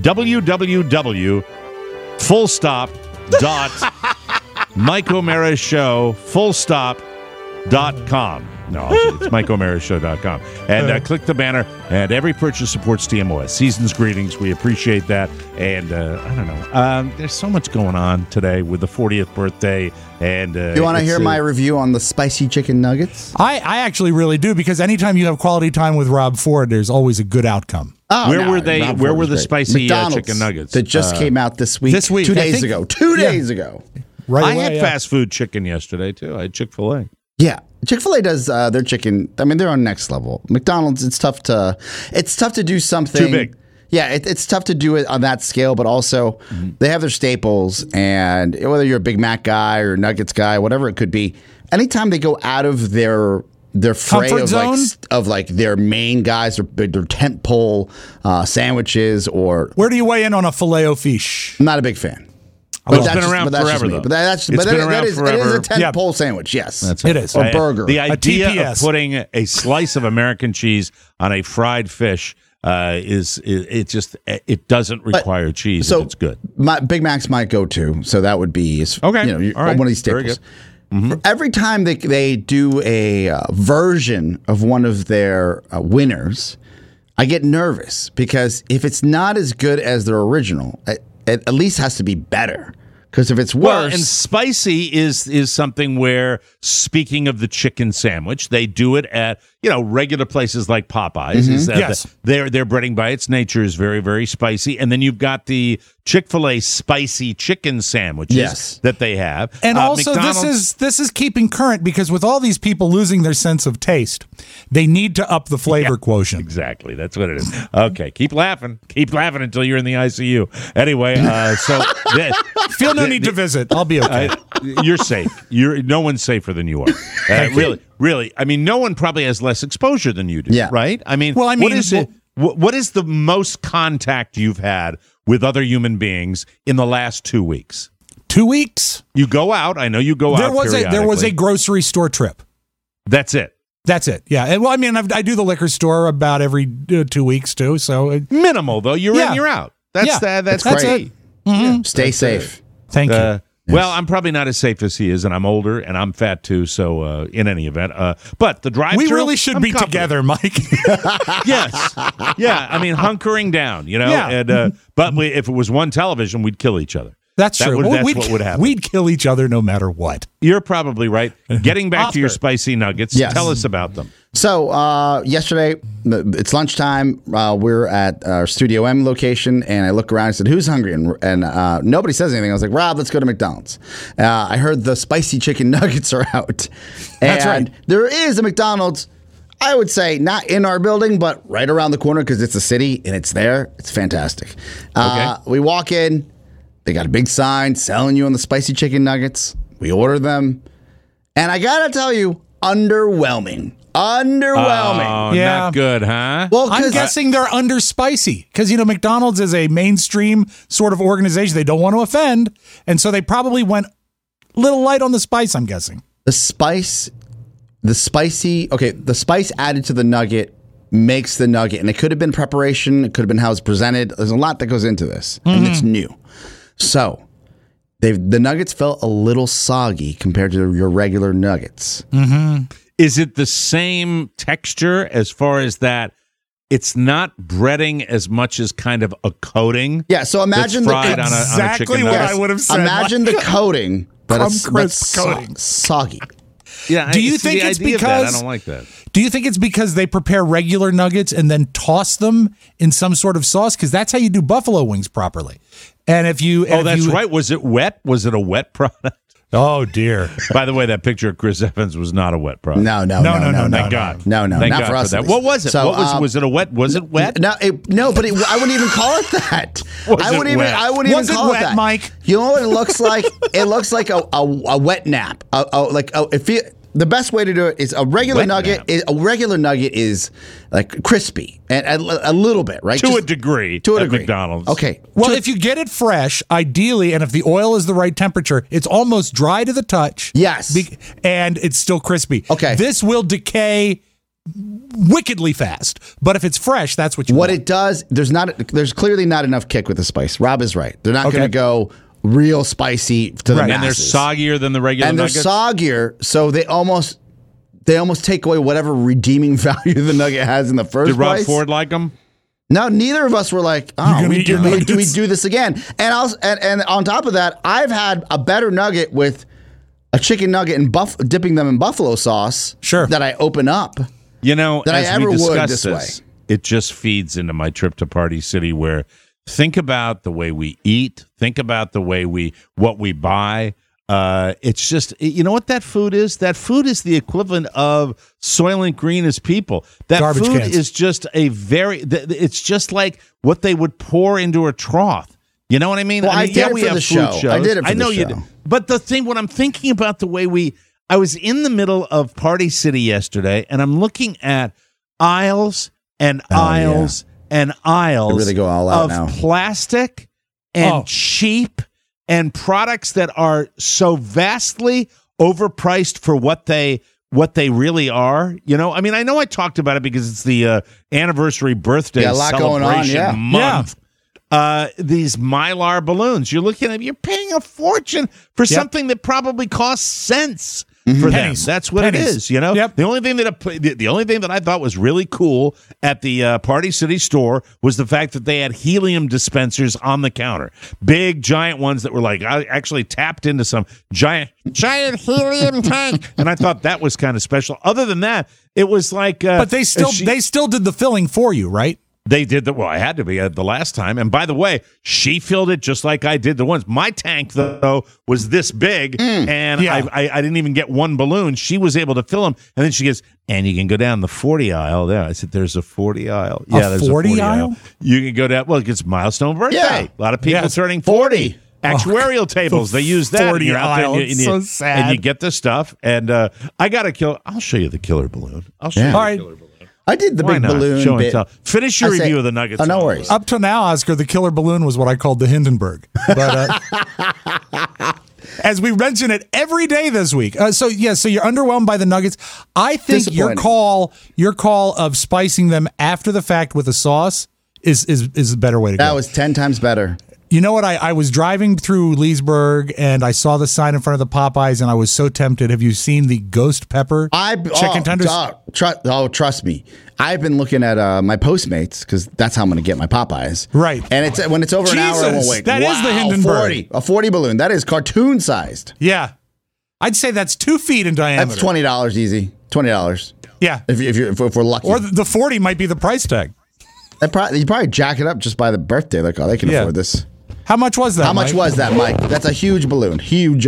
www.MikeO'MaraShow.com. No, it's MikeO'MaraShow.com. And click the banner, and every purchase supports TMOS. Season's greetings. We appreciate that. And I don't know. There's so much going on today with the 40th birthday. And You want to hear my review on the spicy chicken nuggets? I actually really do, because anytime you have quality time with Rob Ford, there's always a good outcome. Oh, Where were they? Rob Where Ford were was the great. spicy McDonald's chicken nuggets that just came out this week? This week. 2 I days think- ago. 2 days ago. Right I away, had yeah. fast food chicken yesterday, too. I had Chick-fil-A. Yeah. Chick-fil-A does their chicken. I mean, they're on next level. McDonald's, it's tough to do something. Too big. Yeah, it's tough to do it on that scale, but also they have their staples, and whether you're a Big Mac guy or Nuggets guy, whatever it could be, anytime they go out of their fray Comfort of zone? like their main guys, their tent pole sandwiches, or Where do you weigh in on a Filet-O-Fish? I'm not a big fan. It's been around forever, though. It is a tent-pole sandwich, yes. It is. Or burger. The idea of putting a slice of American cheese on a fried fish it doesn't require cheese. So if it's good. Big Mac's my go-to, so that would be one of these staples. Every time they do a version of one of their winners, I get nervous because if it's not as good as their original, it at least has to be better. Because if it's worse, well, and spicy is something where, speaking of the chicken sandwich, they do it at regular places like Popeyes. Yes, their breading by its nature is very, very spicy, and then you've got the Chick-fil-A spicy chicken sandwiches that they have. And also, this is keeping current because with all these people losing their sense of taste, they need to up the flavor quotient. Exactly, that's what it is. Okay, keep laughing until you're in the ICU. Anyway, feel no need to visit. I'll be okay. You're safe. No one's safer than you are. Really. I mean, no one probably has less exposure than you do. Yeah. Right. I mean, what is it? What is the most contact you've had with other human beings in the last 2 weeks? 2 weeks? You go out. I know you go out. There was a grocery store trip. That's it. Yeah. And, well, I mean, I do the liquor store about every 2 weeks too. So minimal though. You're in, you're out. That's great. It. Mm-hmm. Stay safe. Thank you. Well, I'm probably not as safe as he is, and I'm older, and I'm fat too. So, in any event, but the drive-thru, we really should be together, Mike. Yes, yeah. I mean, hunkering down, Yeah. And but if it was one television, we'd kill each other. That's true. That's what would happen. We'd kill each other no matter what. You're probably right. Getting back to your spicy nuggets, tell us about them. So yesterday, it's lunchtime. We're at our Studio M location, and I look around and said, "Who's hungry?" And nobody says anything. I was like, "Rob, let's go to McDonald's." I heard the spicy chicken nuggets are out. That's right. There is a McDonald's. I would say not in our building, but right around the corner because it's a city and it's there. It's fantastic. We walk in. They got a big sign selling you on the spicy chicken nuggets. We order them. And I got to tell you, underwhelming. Oh, not good, huh? Well, I'm guessing they're under spicy because, McDonald's is a mainstream sort of organization. They don't want to offend. And so they probably went a little light on the spice, I'm guessing. The spice added to the nugget makes the nugget. And it could have been preparation. It could have been how it's presented. There's a lot that goes into this. And it's new. So the nuggets felt a little soggy compared to your regular nuggets. Mm-hmm. Is it the same texture as far as that? It's not breading as much as kind of a coating. Yeah, so imagine exactly what I would have said. Imagine the coating, but it's coating. Soggy. Yeah. Do you think it's because I don't like that? Do you think it's because they prepare regular nuggets and then toss them in some sort of sauce? Because that's how you do buffalo wings properly. And if you, that's right. Was it wet? Was it a wet product? Oh dear! By the way, that picture of Chris Evans was not a wet product. No. Thank God. No. Thank not God for us. That. What was it? So, was it a wet? Was it wet? No, but I wouldn't even call it that. I wouldn't was even call it it that, Mike. You know what it looks like? It looks like a wet nap. The best way to do it is a regular nugget. A regular nugget is like crispy and a little bit, right? To a degree. At McDonald's. Okay. Well, if you get it fresh, ideally, and if the oil is the right temperature, it's almost dry to the touch. Yes. And it's still crispy. Okay. This will decay wickedly fast, but if it's fresh, that's what you want. What it does, there's clearly not enough kick with the spice. Rob is right. They're not going to go real spicy to the masses. And they're soggier than the regular nuggets? And they're soggier, so they almost take away whatever redeeming value the nugget has in the first place. Did Rob Ford like them? No, neither of us were like, we do this again. And on top of that, I've had a better nugget with a chicken nugget and dipping them in buffalo sauce that I open up than I ever would this way. It just feeds into my trip to Party City where think about the way we eat. Think about the way what we buy. It's just, you know what that food is? That food is the equivalent of Soylent Green as people. That garbage food cans. is just it's just like what they would pour into a trough. You know what I mean? Well, I did it for the show. I did it for the show. I know you did. But what I'm thinking about the way I was in the middle of Party City yesterday, and I'm looking at aisles and aisles and aisles really go all out of now. plastic and cheap and products that are so vastly overpriced for what they really are. You know, I mean, I know I talked about it because it's the anniversary birthday celebration month. These Mylar balloons. You're paying a fortune for something that probably costs cents for pennies. them. That's what it is, you know? The only thing that I thought was really cool at the Party City store was the fact that they had helium dispensers on the counter. Big, giant ones that were like, I actually tapped into some giant helium tank. And I thought that was kind of special. Other than that, it was like... but they still did the filling for you, right? They did well, I had to be the last time. And by the way, she filled it just like I did the ones. My tank, though, was this big, and I didn't even get one balloon. She was able to fill them. And then she goes, and you can go down the 40 aisle there. I said, there's a 40 aisle. Yeah, there's a 40 aisle? You can go down. Well, it's milestone birthday. Yeah. A lot of people turning 40. Actuarial tables, they use that. 40 aisle. It's so sad. And you get the stuff. And I got a killer. I'll show you the killer balloon. I'll show you the killer balloon. I did the big balloon Show bit. and tell. Finish your review of the Nuggets. Oh, no worries. Up till now, Oscar, the killer balloon was what I called the Hindenburg. But as we mention it every day this week. So you're underwhelmed by the Nuggets. I think your call of spicing them after the fact with a sauce is a better way to go. That was 10 times better. You know what? I was driving through Leesburg and I saw the sign in front of the Popeyes and I was so tempted. Have you seen the ghost pepper chicken tenders? Trust me. I've been looking at my Postmates because that's how I'm going to get my Popeyes. Right. And when it's over an hour, I won't wait. That is the Hindenburg. A 40 balloon. That is cartoon sized. Yeah. I'd say that's 2 feet in diameter. That's $20 easy. $20. Yeah. If we're lucky. Or the 40 might be the price tag. You probably jack it up just by the birthday. Like, they can afford this. How much was that? How much was that, Mike? That's a huge balloon. Huge.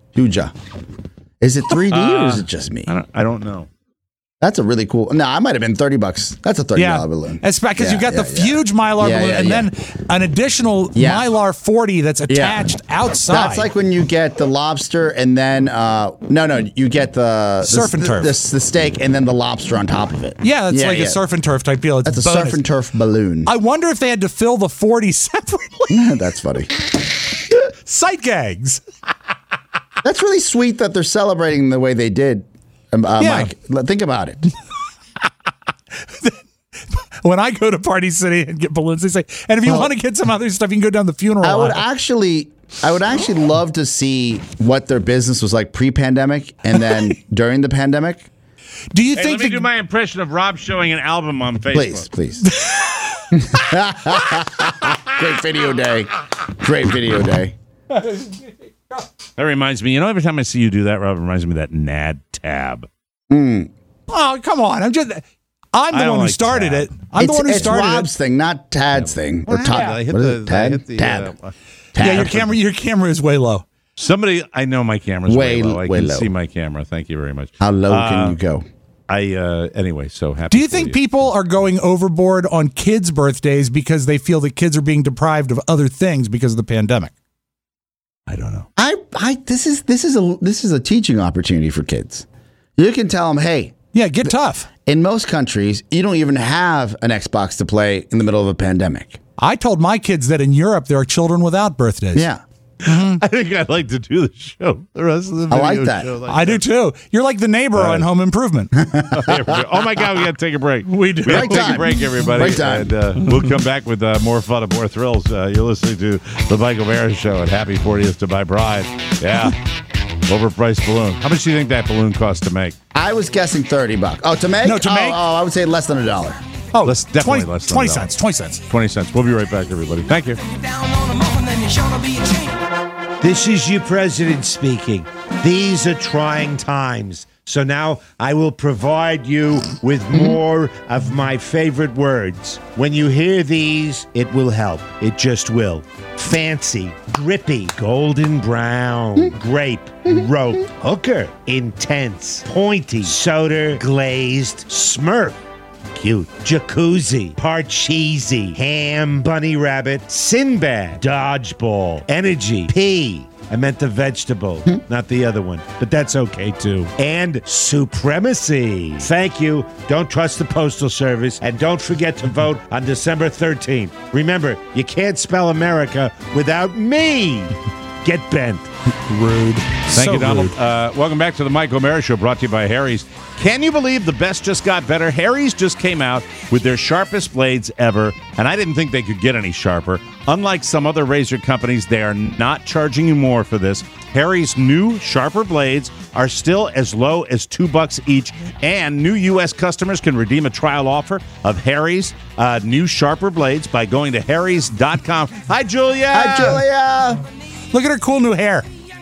Is it 3D or is it just me? I don't know. That's a really cool. No, I might have been $30. That's a $30 balloon. That's because you got the huge Mylar balloon and then an additional Mylar 40 that's attached outside. That's like when you get the lobster and then you get the surf and turf, the steak and then the lobster on top of it. Yeah, that's like a surf and turf type deal. That's a surf and turf balloon. I wonder if they had to fill the 40 separately. That's funny. Sight gags. That's really sweet that they're celebrating the way they did. Mike, think about it. When I go to Party City and get balloons, they say, and if you want to get some other stuff, you can go down the funeral aisle. I would actually love to see what their business was like pre-pandemic and then during the pandemic. Do you think? Let me do my impression of Rob showing an album on Facebook. Please. Great video day. That reminds me, every time I see you do that, Rob, it reminds me of that NAD tab. Oh, come on. I'm the one who started it. I'm the one who started it. It's Rob's thing, not Tad's thing. Or Tad. Tab. Yeah, your camera is way low. I know my camera's way low. I can see my camera. Thank you very much. How low can you go? Anyway, so happy. Do you think people are going overboard on kids' birthdays because they feel that kids are being deprived of other things because of the pandemic? I don't know. This is a teaching opportunity for kids. You can tell them, hey, get tough. In most countries, you don't even have an Xbox to play in the middle of a pandemic. I told my kids that in Europe there are children without birthdays. Yeah. Mm-hmm. I think I'd like to do the show. The rest of the video I like that. I do too. You're like the neighbor on Home Improvement. Oh my God, we got to take a break. We do. We got to take a break, everybody. Break time. And we'll come back with more fun and more thrills. You're listening to the Michael Mara Show and happy 40th to my bride. Yeah. Overpriced balloon. How much do you think that balloon cost to make? I was guessing $30. Oh, to make? No, to make? Oh, I would say less than $1. Oh, definitely less than 20 cents. 20 cents. 20 cents. We'll be right back, everybody. Thank you. This is your president speaking. These are trying times. So now I will provide you with more of my favorite words. When you hear these, it will help. It just will. Fancy, drippy, golden brown, grape, rope, hooker, intense, pointy, soda, glazed, smurf. Cute. Jacuzzi, Parcheesi, ham, bunny rabbit, Sinbad, dodgeball, energy, pea. I meant the vegetable, not the other one. But that's okay, too. And supremacy. Thank you. Don't trust the Postal Service. And don't forget to vote on December 13th. Remember, you can't spell America without me. get bent. Rude. Thank you, Donald. Welcome back to the Mike O'Mara Show, brought to you by Harry's. Can you believe the best just got better? Harry's just came out with their sharpest blades ever, and I didn't think they could get any sharper. Unlike some other razor companies, they are not charging you more for this. Harry's new sharper blades are still as low as $2 each, and new U.S. customers can redeem a trial offer of Harry's new sharper blades by going to harrys.com. Hi, Julia. Hi, Julia. Look at her cool new hair.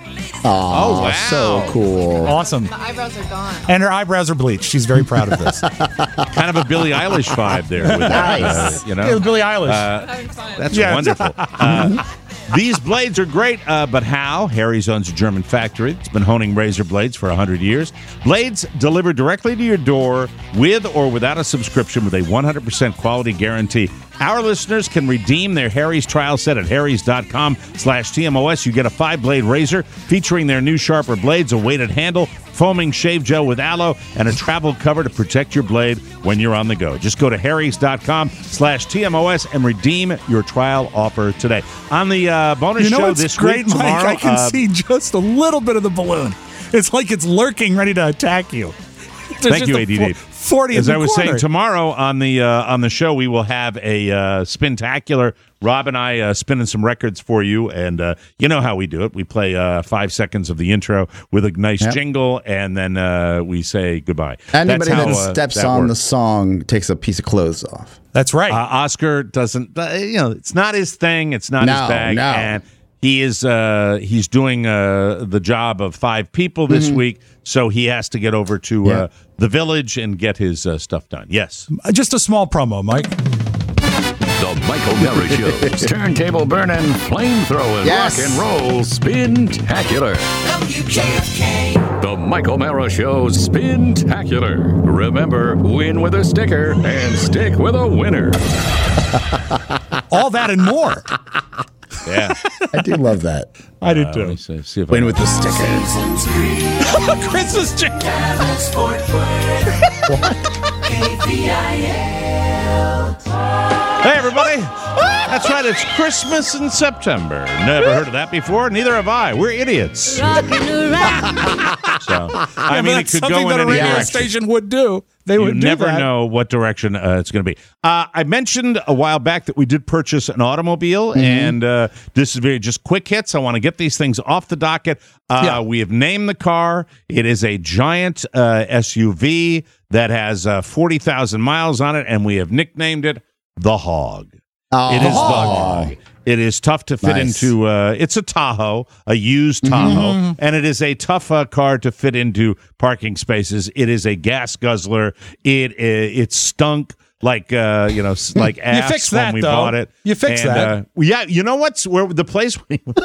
Oh, wow. So cool. Awesome. The eyebrows are gone. And her eyebrows are bleached. She's very proud of this. Kind of a Billie Eilish vibe there. With Nice. that, you know? Yeah, Billie Eilish. That's wonderful. These blades are great, but how? Harry's owns a German factory. It's been honing razor blades for 100 years. Blades delivered directly to your door with or without a subscription with a 100% quality guarantee. Our listeners can redeem their Harry's trial set at harrys.com/TMOS. You get a 5-blade razor featuring their new sharper blades, a weighted handle, foaming shave gel with aloe, and a travel cover to protect your blade when you're on the go. Just go to harrys.com/TMOS and redeem your trial offer today. On the bonus show this great, week, tomorrow, Mike? I can see just a little bit of the balloon. It's like it's lurking, ready to attack you. Thank you, ADD. 40 As in I the was corner. saying, tomorrow on the show, we will have a spintacular. Rob and I spinning some records for you, and you know how we do it. We play 5 seconds of the intro with a nice jingle, and then we say goodbye. Anybody That's how, that steps that on the works. song takes a piece of clothes off. That's right. Oscar doesn't. It's not his thing. It's not his bag. No. And he is. He's doing the job of 5 people this week, so he has to get over to the village and get his stuff done. Yes. Just a small promo, Mike. The Mike O'Mara Show's turntable burning, flamethrower, Yes. rock and roll, spin-tacular. The Mike O'Mara Show's spin-tacular. Remember, win with a sticker and stick with a winner. All that and more. Yeah. I do love that. I did Let too. me see if Win I with the sticker. Christmas chicken. Hey, everybody. That's right. It's Christmas in September. Never heard of that before. Neither have I. We're idiots. So, I mean, it That's could something go in that a any radio direction. station would do. They You would do never that. know what direction it's going to be. I mentioned a while back that we did purchase an automobile, and this is very just quick hits. I want to get these things off the docket. We have named the car. It is a giant SUV that has 40,000 miles on it, and we have nicknamed it the Hog. Oh, It is the Hog. It is tough to fit Nice. into. It's a Tahoe, a used Tahoe, and it is a tough car to fit into parking spaces. It is a gas guzzler. It stunk like like ass fixed when that, we though. bought it. You fixed that. Yeah, you know what's where the place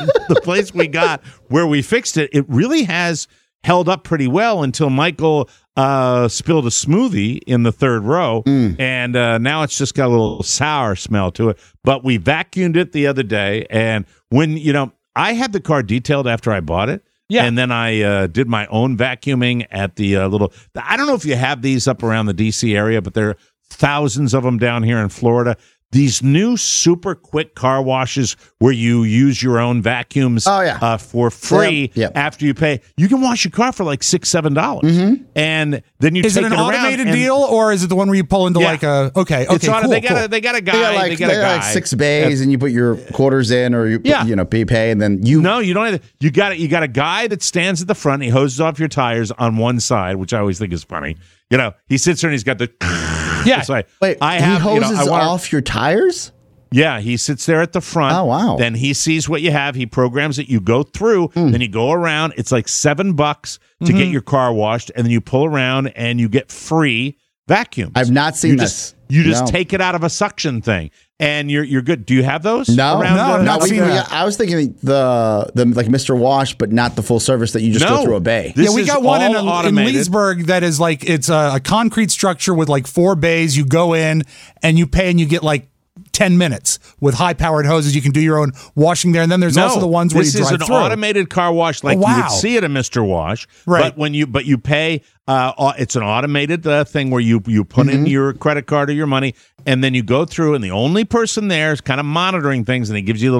we got where we fixed it. It really has held up pretty well until Michael spilled a smoothie in the third row, and now it's just got a little sour smell to it. But we vacuumed it the other day, and when I had the car detailed after I bought it. Yeah. And then I did my own vacuuming at the little. I don't know if you have these up around the D.C. area, but there are thousands of them down here in Florida. These new super quick car washes where you use your own vacuums for free after you pay. You can wash your car for like $6-7. And then you Is take it an around automated and- deal, or is it the one where you pull into like a okay? It's Cool, they cool. got a guy. They got They got a guy. like 6 bays, and you put your quarters in, or you pay, and then you. No, you don't. You got it. You got a guy that stands at the front. He hoses off your tires on one side, which I always think is funny. He sits there and he's got the. Yeah. It's like, Wait, I have. he hoses I wanna- off your tires? Yeah, he sits there at the front. Oh, wow. Then he sees what you have. He programs it. You go through, then you go around. It's like $7 to get your car washed, and then you pull around and you get free vacuums. I've not seen You this. You just No. take it out of a suction thing, and you're good. Do you have those? No, around I've not we- seen that. I was thinking the like Mr. Wash, but not the full service that you just go No. through a bay. This We is got one all in automated. Leesburg that is like it's a concrete structure with like 4 bays. You go in and you pay, and you get like 10 minutes with high-powered hoses. You can do your own washing there, and then there's also the ones where you drive this is an through. automated car wash like Oh, you wow. would see at a Mr. Wash. Right. But you pay, it's an automated thing where you put in your credit card or your money, and then you go through, and the only person there is kind of monitoring things, and he gives you a little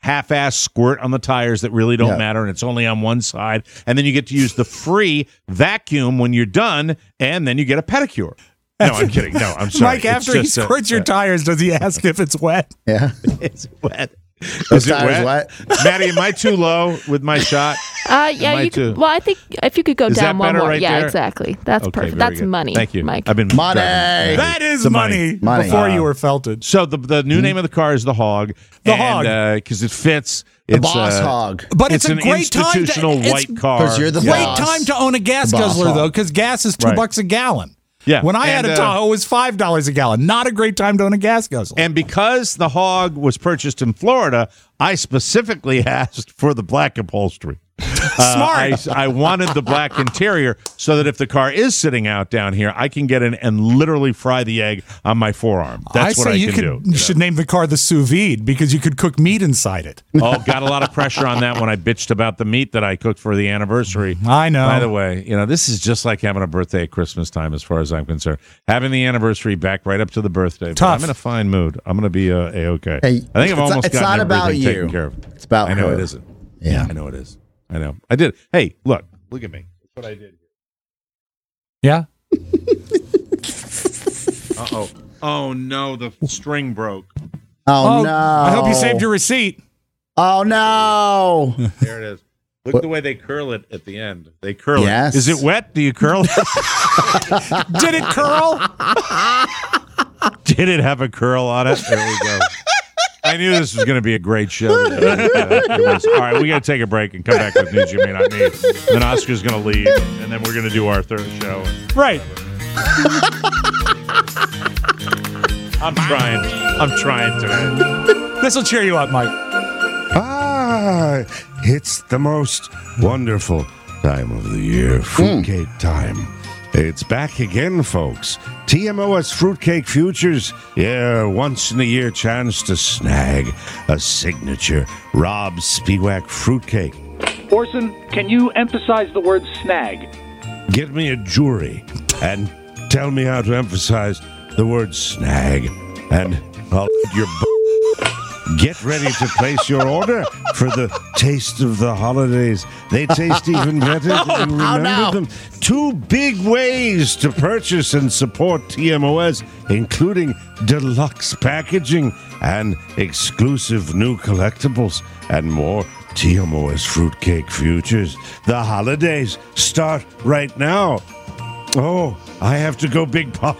half-ass squirt on the tires that really don't matter, and it's only on one side. And then you get to use the free vacuum when you're done, and then you get a pedicure. No, I'm kidding. No, I'm sorry. Mike, after he squirts your tires, does he ask if it's wet? Yeah. It's wet. Is it wet? Maddie, am I too low with my shot? Yeah, you could. Well, I think if you could go down one more. Right yeah, there? exactly. That's perfect. That's good. money. Thank you, Mike. I've been money. That is money. Before you were felted. So the new name of the car is the Hog. Hog, because it fits. The Boss Hog. But it's a an great institutional white car. Because you're the great boss. time to own a gas guzzler though, because gas is $2 a gallon. Yeah. When I had a Tahoe, it was $5 a gallon. Not a great time to own a gas guzzler. And because the Hog was purchased in Florida, I specifically asked for the black upholstery. Smart. I wanted the black interior so that if the car is sitting out down here, I can get in and literally fry the egg on my forearm. That's what I can do. You should name the car the sous vide because you could cook meat inside it. Oh, got a lot of pressure on that when I bitched about the meat that I cooked for the anniversary. I know. By the way, this is just like having a birthday at Christmas time as far as I'm concerned. Having the anniversary back right up to the birthday. Tough. I'm in a fine mood. I'm going to be A-okay. Hey, I think I've almost gotten everything you. taken care of. It's about I know her. it isn't. Yeah. I know it is. I know. I did. Hey, look at me. That's what I did. Yeah. Uh-oh. Oh, no, the string broke. Oh, no. I hope you saved your receipt. Oh, no. There it is. Look at the way they curl it at the end. They curl Yes. it. Is it wet? Do you curl it? Did it curl? Did it have a curl on it? There we go. I knew this was going to be a great show today. It was. All right, we got to take a break and come back with news you may not need. And then Oscar's going to leave, and then we're going to do our third show. Right. I'm trying today. This will cheer you up, Mike. It's the most wonderful time of the year, fruitcake time. It's back again, folks. TMOS Fruitcake Futures. Yeah, once-in-a-year chance to snag a signature Rob Spiewak fruitcake. Orson, can you emphasize the word snag? Get me a jury and tell me how to emphasize the word snag, and I'll your Get ready to place your order for the taste of the holidays. They taste even better than you remember them. 2 big ways to purchase and support TMOS, including deluxe packaging and exclusive new collectibles and more. TMOS Fruitcake Futures. The holidays start right now. Oh, I have to go big pop.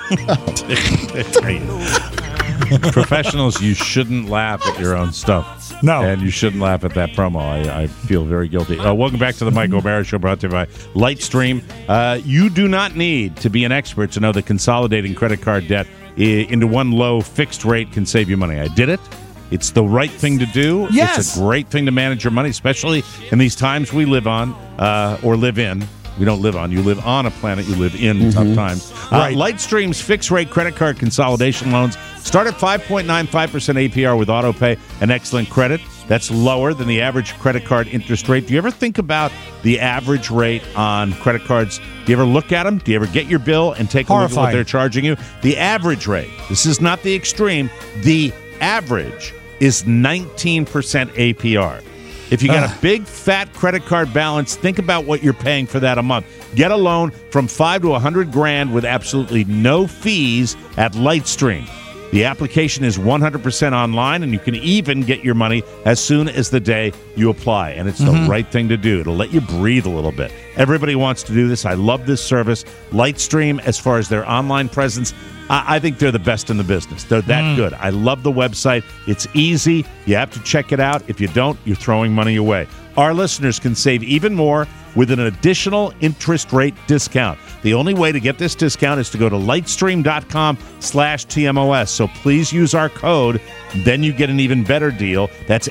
Professionals, you shouldn't laugh at your own stuff. No. And you shouldn't laugh at that promo. I feel very guilty. Welcome back to the Mike O'Barra Show, brought to you by Lightstream. You do not need to be an expert to know that consolidating credit card debt into one low fixed rate can save you money. I did it. It's the right thing to do. Yes. It's a great thing to manage your money, especially in these times we live on or live in. We don't live on. You live on a planet. You live in tough times. Right. Lightstream's fixed-rate credit card consolidation loans start at 5.95% APR with AutoPay and excellent credit. That's lower than the average credit card interest rate. Do you ever think about the average rate on credit cards? Do you ever look at them? Do you ever get your bill and take a look at what they're charging you? The average rate, this is not the extreme, the average is 19% APR. If you got a big, fat credit card balance, think about what you're paying for that a month. Get a loan from $5 to $100,000 with absolutely no fees at Lightstream. The application is 100% online, and you can even get your money as soon as the day you apply. And it's the right thing to do. It'll let you breathe a little bit. Everybody wants to do this. I love this service. Lightstream, as far as their online presence, I think they're the best in the business. They're that good. I love the website. It's easy. You have to check it out. If you don't, you're throwing money away. Our listeners can save even more with an additional interest rate discount. The only way to get this discount is to go to lightstream.com/TMOS. So please use our code. Then you get an even better deal. That's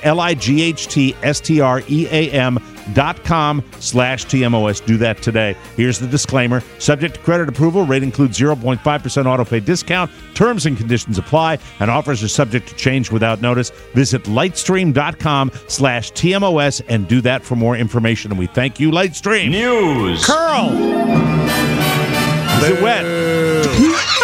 lightstream.com/TMOS. Do that today. Here's the disclaimer. Subject to credit approval. Rate includes 0.5% autopay discount. Terms and conditions apply. And offers are subject to change without notice. Visit lightstream.com/TMOS and do that for more information. And we thank you, Lightstream. News. Curl. Is it wet?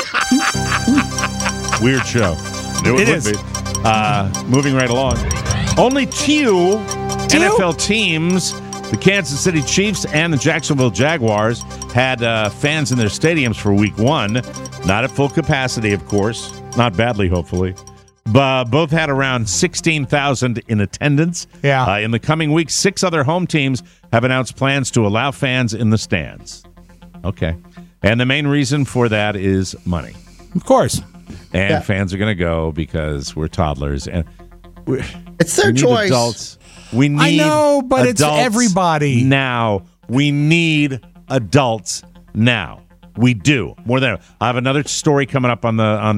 Weird show. Knew it would be. Moving right along. Only two NFL teams, the Kansas City Chiefs and the Jacksonville Jaguars, had fans in their stadiums for week 1. Not at full capacity, of course. Not badly, hopefully. But both had around 16,000 in attendance. Yeah. In the coming weeks, 6 other home teams have announced plans to allow fans in the stands. Okay. And the main reason for that is money. Of course. And fans are going to go because we're toddlers. And it's their choice. Adults. We need I know, but it's everybody. Now. We need adults now. We do. More than ever. I have another story coming up on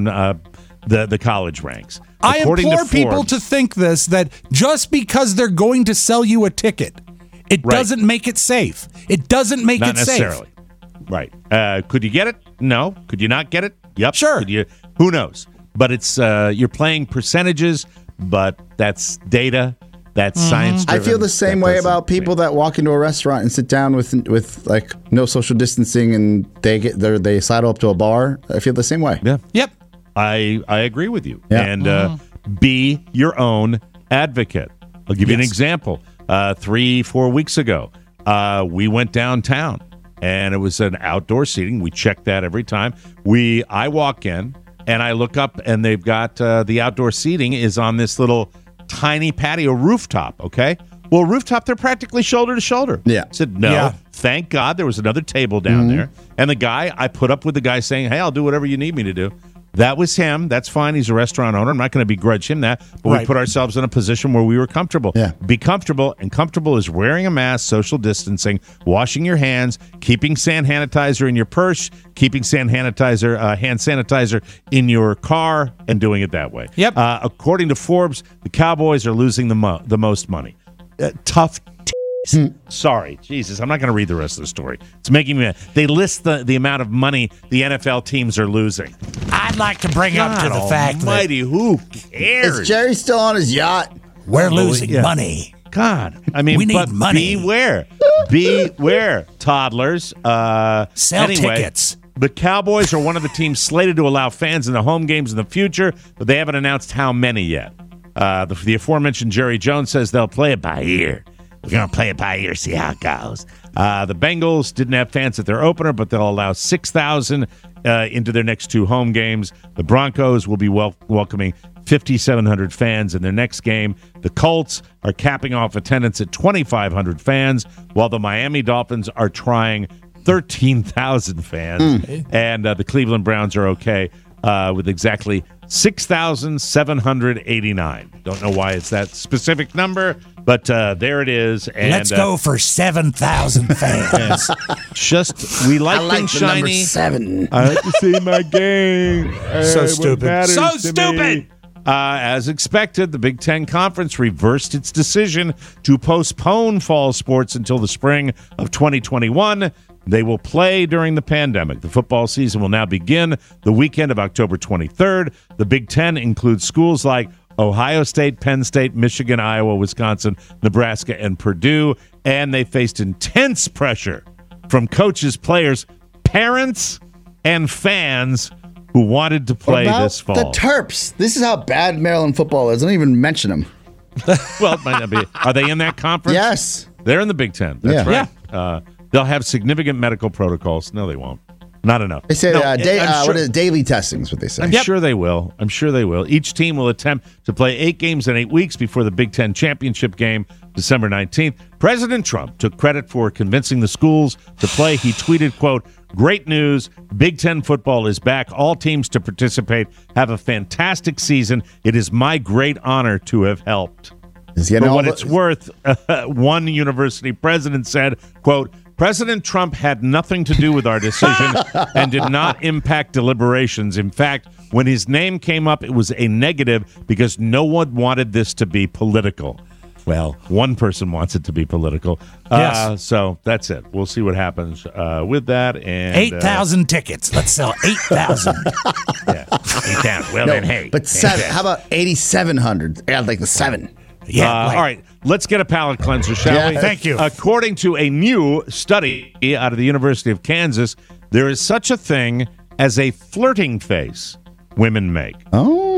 the college ranks. I According implore to people Forbes, to think this, that just because they're going to sell you a ticket, it doesn't make it safe. It doesn't make Not it safe. necessarily. Right. Could you get it? No. Could you not get it? Yep. Sure. Could you? Who knows? But it's you're playing percentages, but that's data. That's science driven. I feel the same way about people that walk into a restaurant and sit down with like no social distancing and they sidle up to a bar. I feel the same way. Yeah. Yep. I agree with you. Yeah. And be your own advocate. I'll give you an example. 3-4 weeks ago, we went downtown, and it was an outdoor seating. We check that every time. I walk in, and I look up, and they've got the outdoor seating is on this little tiny patio rooftop, okay? Well, rooftop, they're practically shoulder to shoulder. Yeah. I said, no, thank God there was another table down there. And I put up with the guy saying, hey, I'll do whatever you need me to do. That was him. That's fine. He's a restaurant owner. I'm not going to begrudge him that. But we put ourselves in a position where we were comfortable. Yeah. Be comfortable. And comfortable is wearing a mask, social distancing, washing your hands, keeping hand sanitizer in your purse, keeping hand sanitizer in your car, and doing it that way. Yep. According to Forbes, the Cowboys are losing the most money. Tough Sorry, Jesus, I'm not going to read the rest of the story. It's making me mad. They list the amount of money the NFL teams are losing. I'd like to bring up to the fact that who cares? Is Jerry still on his yacht? We're losing money. God, I mean, we need money. Beware, toddlers. Sell tickets. The Cowboys are one of the teams slated to allow fans in the home games in the future, but they haven't announced how many yet. The aforementioned Jerry Jones says they'll play it by ear. We're going to play it by ear, see how it goes. The Bengals didn't have fans at their opener, but they'll allow 6,000 into their next 2 home games. The Broncos will be welcoming 5,700 fans in their next game. The Colts are capping off attendance at 2,500 fans, while the Miami Dolphins are trying 13,000 fans. And the Cleveland Browns are okay with exactly 6,789. Don't know why it's that specific number, but there it is. And let's go for 7,000 fans. We like things shiny. Number 7. I like to see my game. So stupid. So stupid. As expected, the Big Ten Conference reversed its decision to postpone fall sports until the spring of 2021. They will play during the pandemic. The football season will now begin the weekend of October 23rd. The Big Ten includes schools like Ohio State, Penn State, Michigan, Iowa, Wisconsin, Nebraska, and Purdue. And they faced intense pressure from coaches, players, parents, and fans who wanted to play this fall. The Terps. This is how bad Maryland football is. Don't even mention them. Well, it might not be. Are they in that conference? Yes. They're in the Big Ten. That's right. Yeah. They'll have significant medical protocols. No, they won't. Not enough. They say daily testing is what they say. I'm sure they will. Each team will attempt to play 8 games in 8 weeks before the Big Ten championship game, December 19th. President Trump took credit for convincing the schools to play. He tweeted, quote, "Great news. Big Ten football is back. All teams to participate. Have a fantastic season. It is my great honor to have helped." For what it's worth, one university president said, quote, "President Trump had nothing to do with our decision and did not impact deliberations. In fact, when his name came up, it was a negative because no one wanted this to be political." Well, one person wants it to be political. Yes. So that's it. We'll see what happens with that. And 8,000 tickets. Let's sell 8,000. Yeah, you can't. Well, then, hey. But 7. How about 8,700? Yeah, like the 7. Yeah. All right. Let's get a palate cleanser, shall we? Thank you. According to a new study out of the University of Kansas, there is such a thing as a flirting face. women make. Oh.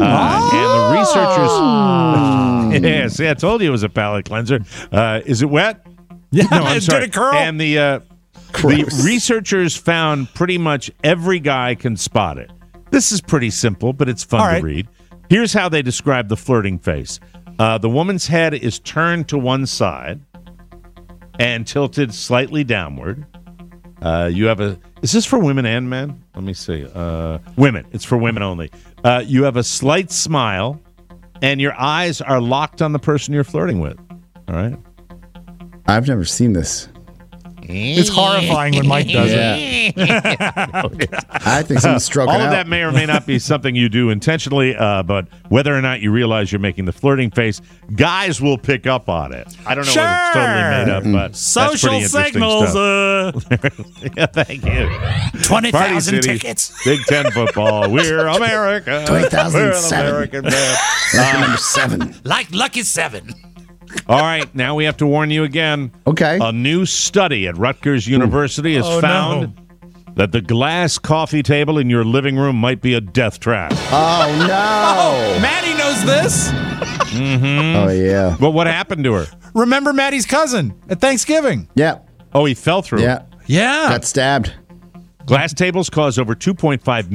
And the researchers... Yes, I told you it was a palate cleanser. Is it wet? Yeah, no, I'm sorry. Did it curl? And the researchers found pretty much every guy can spot it. This is pretty simple, but it's fun to read. Here's how they describe the flirting face. The woman's head is turned to one side and tilted slightly downward. You have a... Is this for women and men? Let me see. Women. It's for women only. You have a slight smile, and your eyes are locked on the person you're flirting with. All right? I've never seen this. It's horrifying when Mike does it. I think someone's stroking All of out. that may or may not be something you do intentionally, but whether or not you realize you're making the flirting face, guys will pick up on it. I don't know whether it's totally made up, but social that's pretty signals. Yeah, thank you. 20,000 tickets. Big Ten football. We're America. 20,007. We're an American man. Lucky number 7. Like Lucky 7. All right, now we have to warn you again. Okay. A new study at Rutgers University has found that the glass coffee table in your living room might be a death trap. Oh, no. Maddie knows this. Mm-hmm. Oh, yeah. But what happened to her? Remember Maddie's cousin at Thanksgiving? Yeah. Oh, he fell through. Yeah. Yeah. Got stabbed. Glass tables cause over 2.5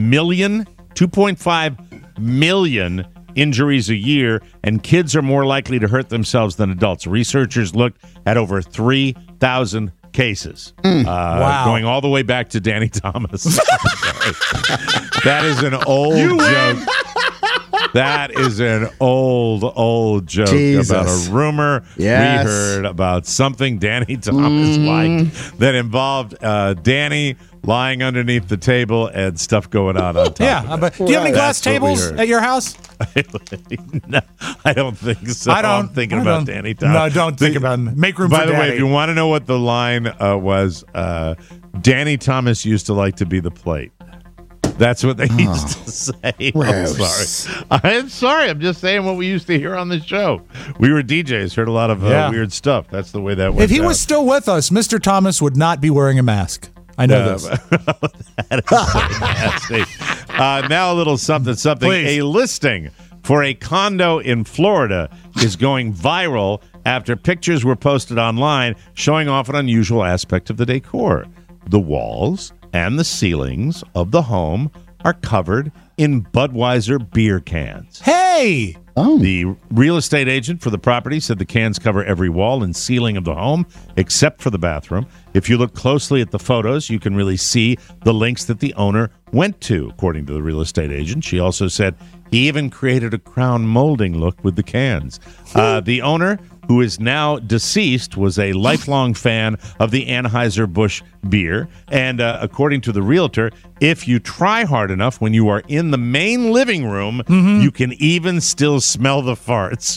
million injuries a year, and kids are more likely to hurt themselves than adults. Researchers looked at over 3,000 cases. Wow. Going all the way back to Danny Thomas. That is an old joke. That is an old joke Jesus. about a rumor Yes. we heard about something Danny Thomas liked that involved Danny lying underneath the table and stuff going on top Yeah, of it. but do you have any glass That's what we tables heard. at your house? No, I don't think so. I'm thinking about Danny Thomas. No, don't think about him. Make room By for the way, Daddy. if you want to know what the line was, Danny Thomas used to like to be the plate. That's what they used to say. Gross. I'm sorry. I'm just saying what we used to hear on the show. We were DJs, heard a lot of Yeah. weird stuff. That's the way that went If he down. was still with us, Mr. Thomas would not be wearing a mask. I know this. That is so nasty. Now a little something. Please. A listing for a condo in Florida is going viral after pictures were posted online showing off an unusual aspect of the decor. The walls and the ceilings of the home are covered in Budweiser beer cans. Hey! The real estate agent for the property said the cans cover every wall and ceiling of the home except for the bathroom. If you look closely at the photos, you can really see the links that the owner went to, according to the real estate agent. She also said he even created a crown molding look with the cans. The owner, who is now deceased, was a lifelong fan of the Anheuser-Busch beer. And according to the realtor, if you try hard enough when you are in the main living room, you can even still smell the farts.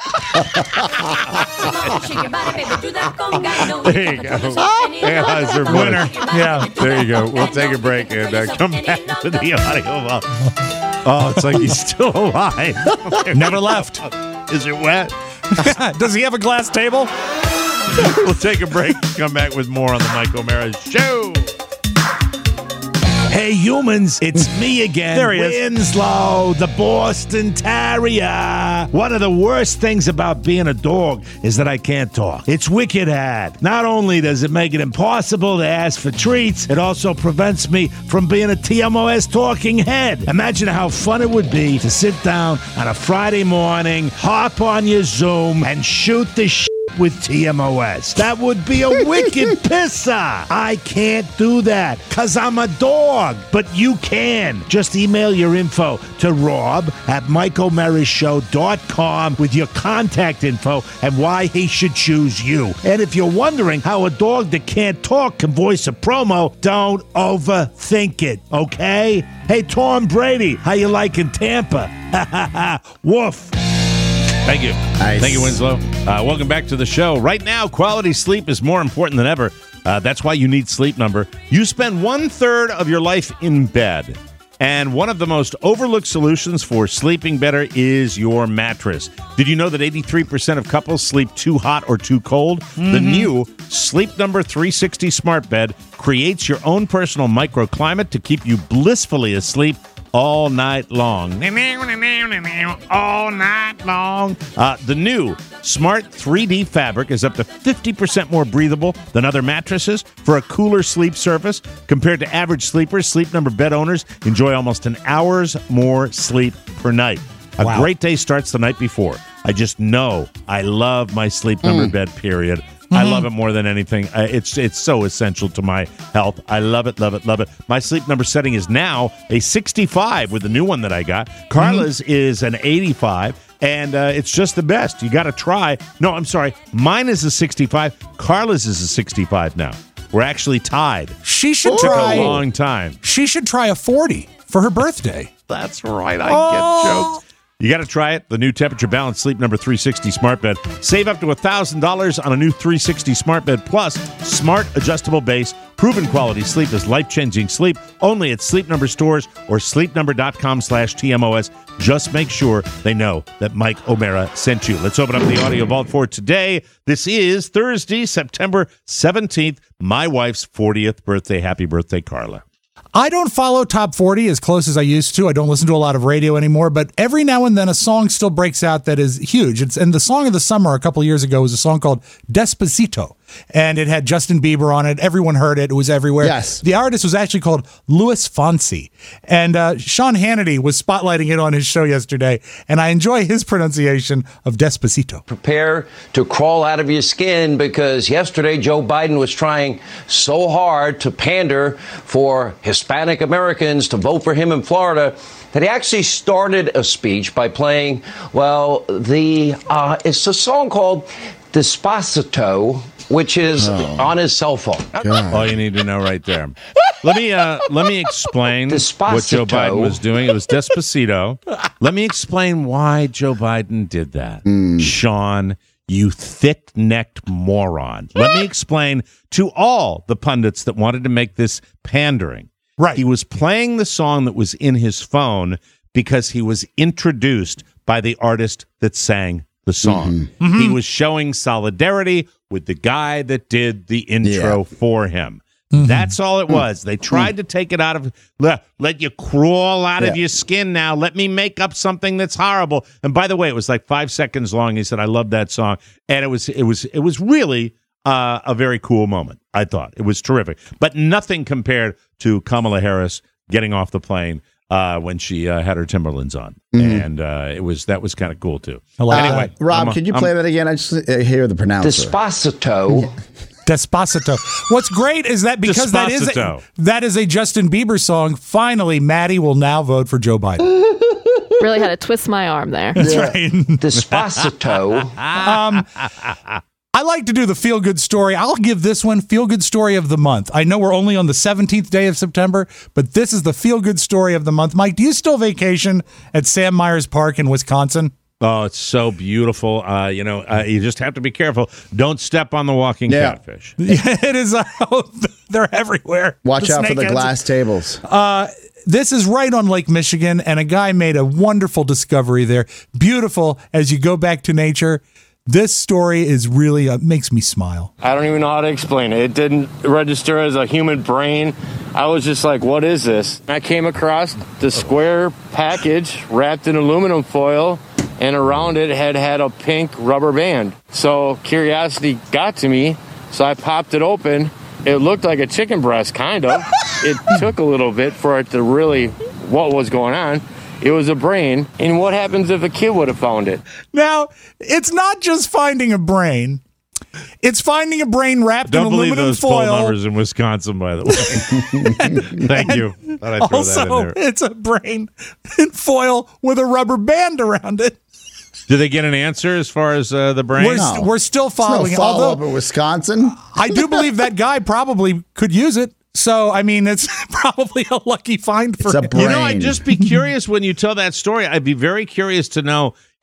There you go. Anheuser-Busch. Winner. Yeah. There you go. We'll take a break and come back to the audio. Oh, it's like he's still alive. Never left. Is it wet? Does he have a glass table? We'll take a break and come back with more on the Mike O'Mara Show. Hey, humans, it's me again. There he is. Winslow, the Boston Terrier. One of the worst things about being a dog is that I can't talk. It's wicked hard. Not only does it make it impossible to ask for treats, it also prevents me from being a TMOS talking head. Imagine how fun it would be to sit down on a Friday morning, hop on your Zoom, and shoot the shit with TMOS. That would be a wicked pisser. I can't do that because I'm a dog, but you can. Just email your info to rob@MikeO'MaraShow.com with your contact info and why he should choose you. And if you're wondering how a dog that can't talk can voice a promo, don't overthink it, okay? Hey, Tom Brady, how you liking Tampa? Woof. Thank you. Nice. Thank you, Winslow. Welcome back to the show. Right now, quality sleep is more important than ever. That's why you need Sleep Number. You spend 1/3 of your life in bed. And one of the most overlooked solutions for sleeping better is your mattress. Did you know that 83% of couples sleep too hot or too cold? The new Sleep Number 360 smart bed creates your own personal microclimate to keep you blissfully asleep all night long. All night long. The new Smart 3D fabric is up to 50% more breathable than other mattresses for a cooler sleep surface. Compared to average sleepers, Sleep Number bed owners enjoy almost an hour's more sleep per night. A great day starts the night before. I just know I love my Sleep Number bed, period. I love it more than anything. It's so essential to my health. I love it, love it, love it. My Sleep Number setting is now a 65 with the new one that I got. Carla's is an 85. And it's just the best. You got to try. No, I'm sorry. Mine is a 65. Carla's is a 65 now. We're actually tied. She should try a long time. She should try a 40 for her birthday. That's right. I get jokes. You got to try it. The new Temperature Balance Sleep Number 360 Smart Bed. Save up to $1,000 on a new 360 Smart Bed Plus smart adjustable base. Proven quality sleep is life-changing sleep. Only at Sleep Number stores or sleepnumber.com/TMOS. Just make sure they know that Mike O'Mara sent you. Let's open up the audio vault for today. This is Thursday, September 17th, my wife's 40th birthday. Happy birthday, Carla. I don't follow Top 40 as close as I used to. I don't listen to a lot of radio anymore, but every now and then a song still breaks out that is huge. And the song of the summer a couple years ago was a song called Despacito, and it had Justin Bieber on it. Everyone heard it. It was everywhere. Yes. The artist was actually called Louis Fonsi, and Sean Hannity was spotlighting it on his show yesterday, and I enjoy his pronunciation of Despacito. Prepare to crawl out of your skin, because yesterday Joe Biden was trying so hard to pander for Hispanic Americans to vote for him in Florida that he actually started a speech by playing, it's a song called Despacito, which is on his cell phone. All you need to know right there. Let me explain what Joe Biden was doing. It was Despacito. Let me explain why Joe Biden did that. Sean, you thick-necked moron. Let me explain to all the pundits that wanted to make this pandering. Right. He was playing the song that was in his phone because he was introduced by the artist that sang the song. He was showing solidarity with the guy that did the intro for him. That's all it was. They tried to take it out of, let you crawl out of your skin now. Let me make up something that's horrible. And by the way, it was like 5 seconds long. He said, I love that song. And it was really a very cool moment. I thought it was terrific, but nothing compared to Kamala Harris getting off the plane when she had her Timberlands on, and that was kind of cool too. Anyway, Rob, could you play that again? I just hear the pronouncer. Despacito. Despacito. What's great is that because that is a Justin Bieber song, finally Maddie will now vote for Joe Biden. Really had to twist my arm there. That's right. Despacito. I like to do the feel-good story. I'll give this one feel-good story of the month. I know we're only on the 17th day of September, but this is the feel-good story of the month. Mike, do you still vacation at Sam Myers Park in Wisconsin? Oh, it's so beautiful. You just have to be careful. Don't step on the walking catfish. It is. They're everywhere. Watch out for the glass tables. This is right on Lake Michigan, and a guy made a wonderful discovery there. Beautiful as you go back to nature. This story is really makes me smile. I don't even know how to explain it. It didn't register as a human brain. I was just like, what is this? I came across the square package wrapped in aluminum foil, and around it had a pink rubber band. So curiosity got to me, so I popped it open. It looked like a chicken breast, kind of. It took a little bit for it to really what was going on. It was a brain. And what happens if a kid would have found it? Now, it's not just finding a brain. It's finding a brain wrapped in aluminum foil. Don't believe those poll numbers in Wisconsin, by the way. Thank you. Thought I'd throw that in there. It's a brain in foil with a rubber band around it. Do they get an answer as far as the brain? We're still following it. Follow-up in Wisconsin? I do believe that guy probably could use it. So, I mean, it's probably a lucky find for him. I'd just be curious when you tell that story. I'd be very curious to know,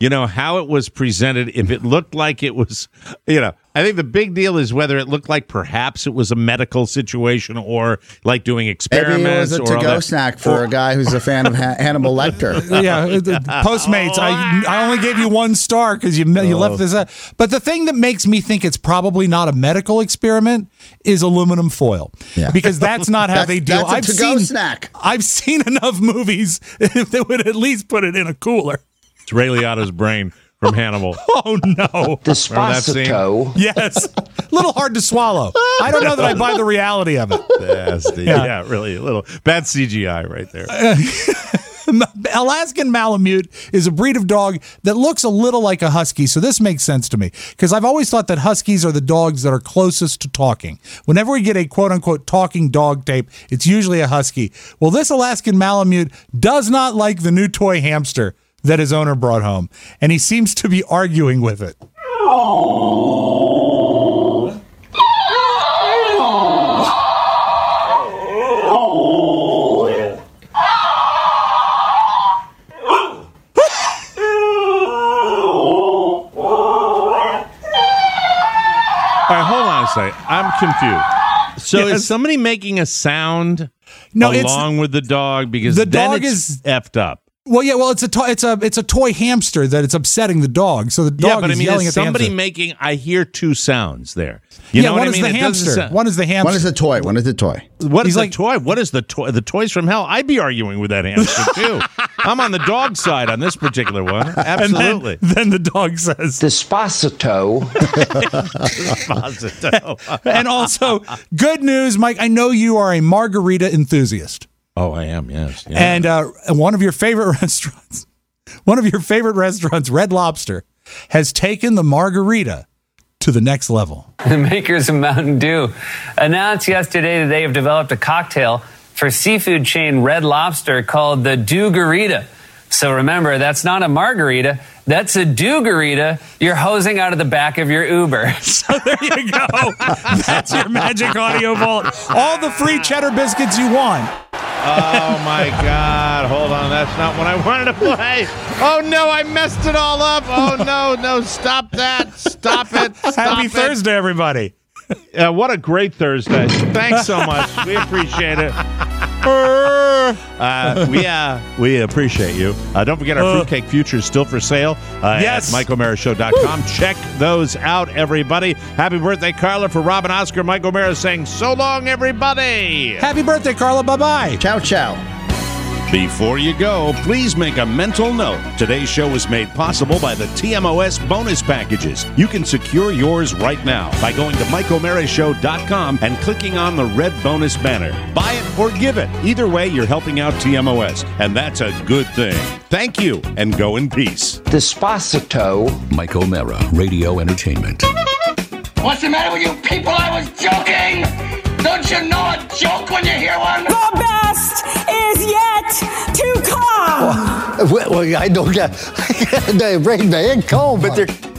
how it was presented, if it looked like it was, I think the big deal is whether it looked like perhaps it was a medical situation or like doing experiments. Maybe it was a to-go snack for a guy who's a fan of Hannibal Lecter. Yeah, Postmates, I only gave you 1 star because you left this out. But the thing that makes me think it's probably not a medical experiment is aluminum foil. Yeah. Because that's not how they deal. That's a to-go snack. I've seen enough movies that would at least put it in a cooler. It's Ray Liotta's brain from Hannibal. Oh, no. Despacito. Yes. A little hard to swallow. I don't know that I buy the reality of it. Yeah, really. A little bad CGI right there. Alaskan Malamute is a breed of dog that looks a little like a husky, so this makes sense to me because I've always thought that huskies are the dogs that are closest to talking. Whenever we get a quote-unquote talking dog tape, it's usually a husky. Well, this Alaskan Malamute does not like the new toy hamster that his owner brought home, and he seems to be arguing with it. I'm confused. So is somebody making a sound along with the dog? Because the then dog it's effed up. Well, yeah. Well, it's a toy hamster that it's upsetting the dog. So the dog is yelling at the hamster. Somebody making? I hear 2 sounds there. You know what I mean? The hamster. One is the hamster. One is the toy. What is the toy? What is the toy? The toys from hell? I'd be arguing with that hamster too. I'm on the dog side on this particular one. Absolutely. Then the dog says Despacito. Despacito. And also, good news, Mike. I know you are a margarita enthusiast. Oh, I am, yes. And one of your favorite restaurants, Red Lobster, has taken the margarita to the next level. The makers of Mountain Dew announced yesterday that they have developed a cocktail for seafood chain Red Lobster called the Dew-garita. So remember, that's not a margarita. That's a Dew-garita you're hosing out of the back of your Uber. So there you go. That's your magic audio vault. All the free cheddar biscuits you want. Oh, my God. Hold on. That's not what I wanted to play. Oh, no. I messed it all up. Oh, no. Stop that. Stop it. Happy Thursday, everybody. What a great Thursday. Thanks so much. We appreciate it. We appreciate you. Don't forget our Fruitcake Futures still for sale at MikeO'MaraShow.com. Check those out, everybody. Happy birthday, Carla, for Rob and Oscar. Mike O'Mara saying so long, everybody. Happy birthday, Carla. Bye-bye. Ciao, ciao. Before you go, please make a mental note. Today's show was made possible by the TMOS bonus packages. You can secure yours right now by going to MikeO'MaraShow.com and clicking on the red bonus banner. Buy it or give it. Either way, you're helping out TMOS, and that's a good thing. Thank you, and go in peace. Despacito. Mike O'Mara, Radio Entertainment. What's the matter with you people? I was joking! Don't you know a joke when you hear one? The best is yet to come! Well I don't get the brain man comb. But they're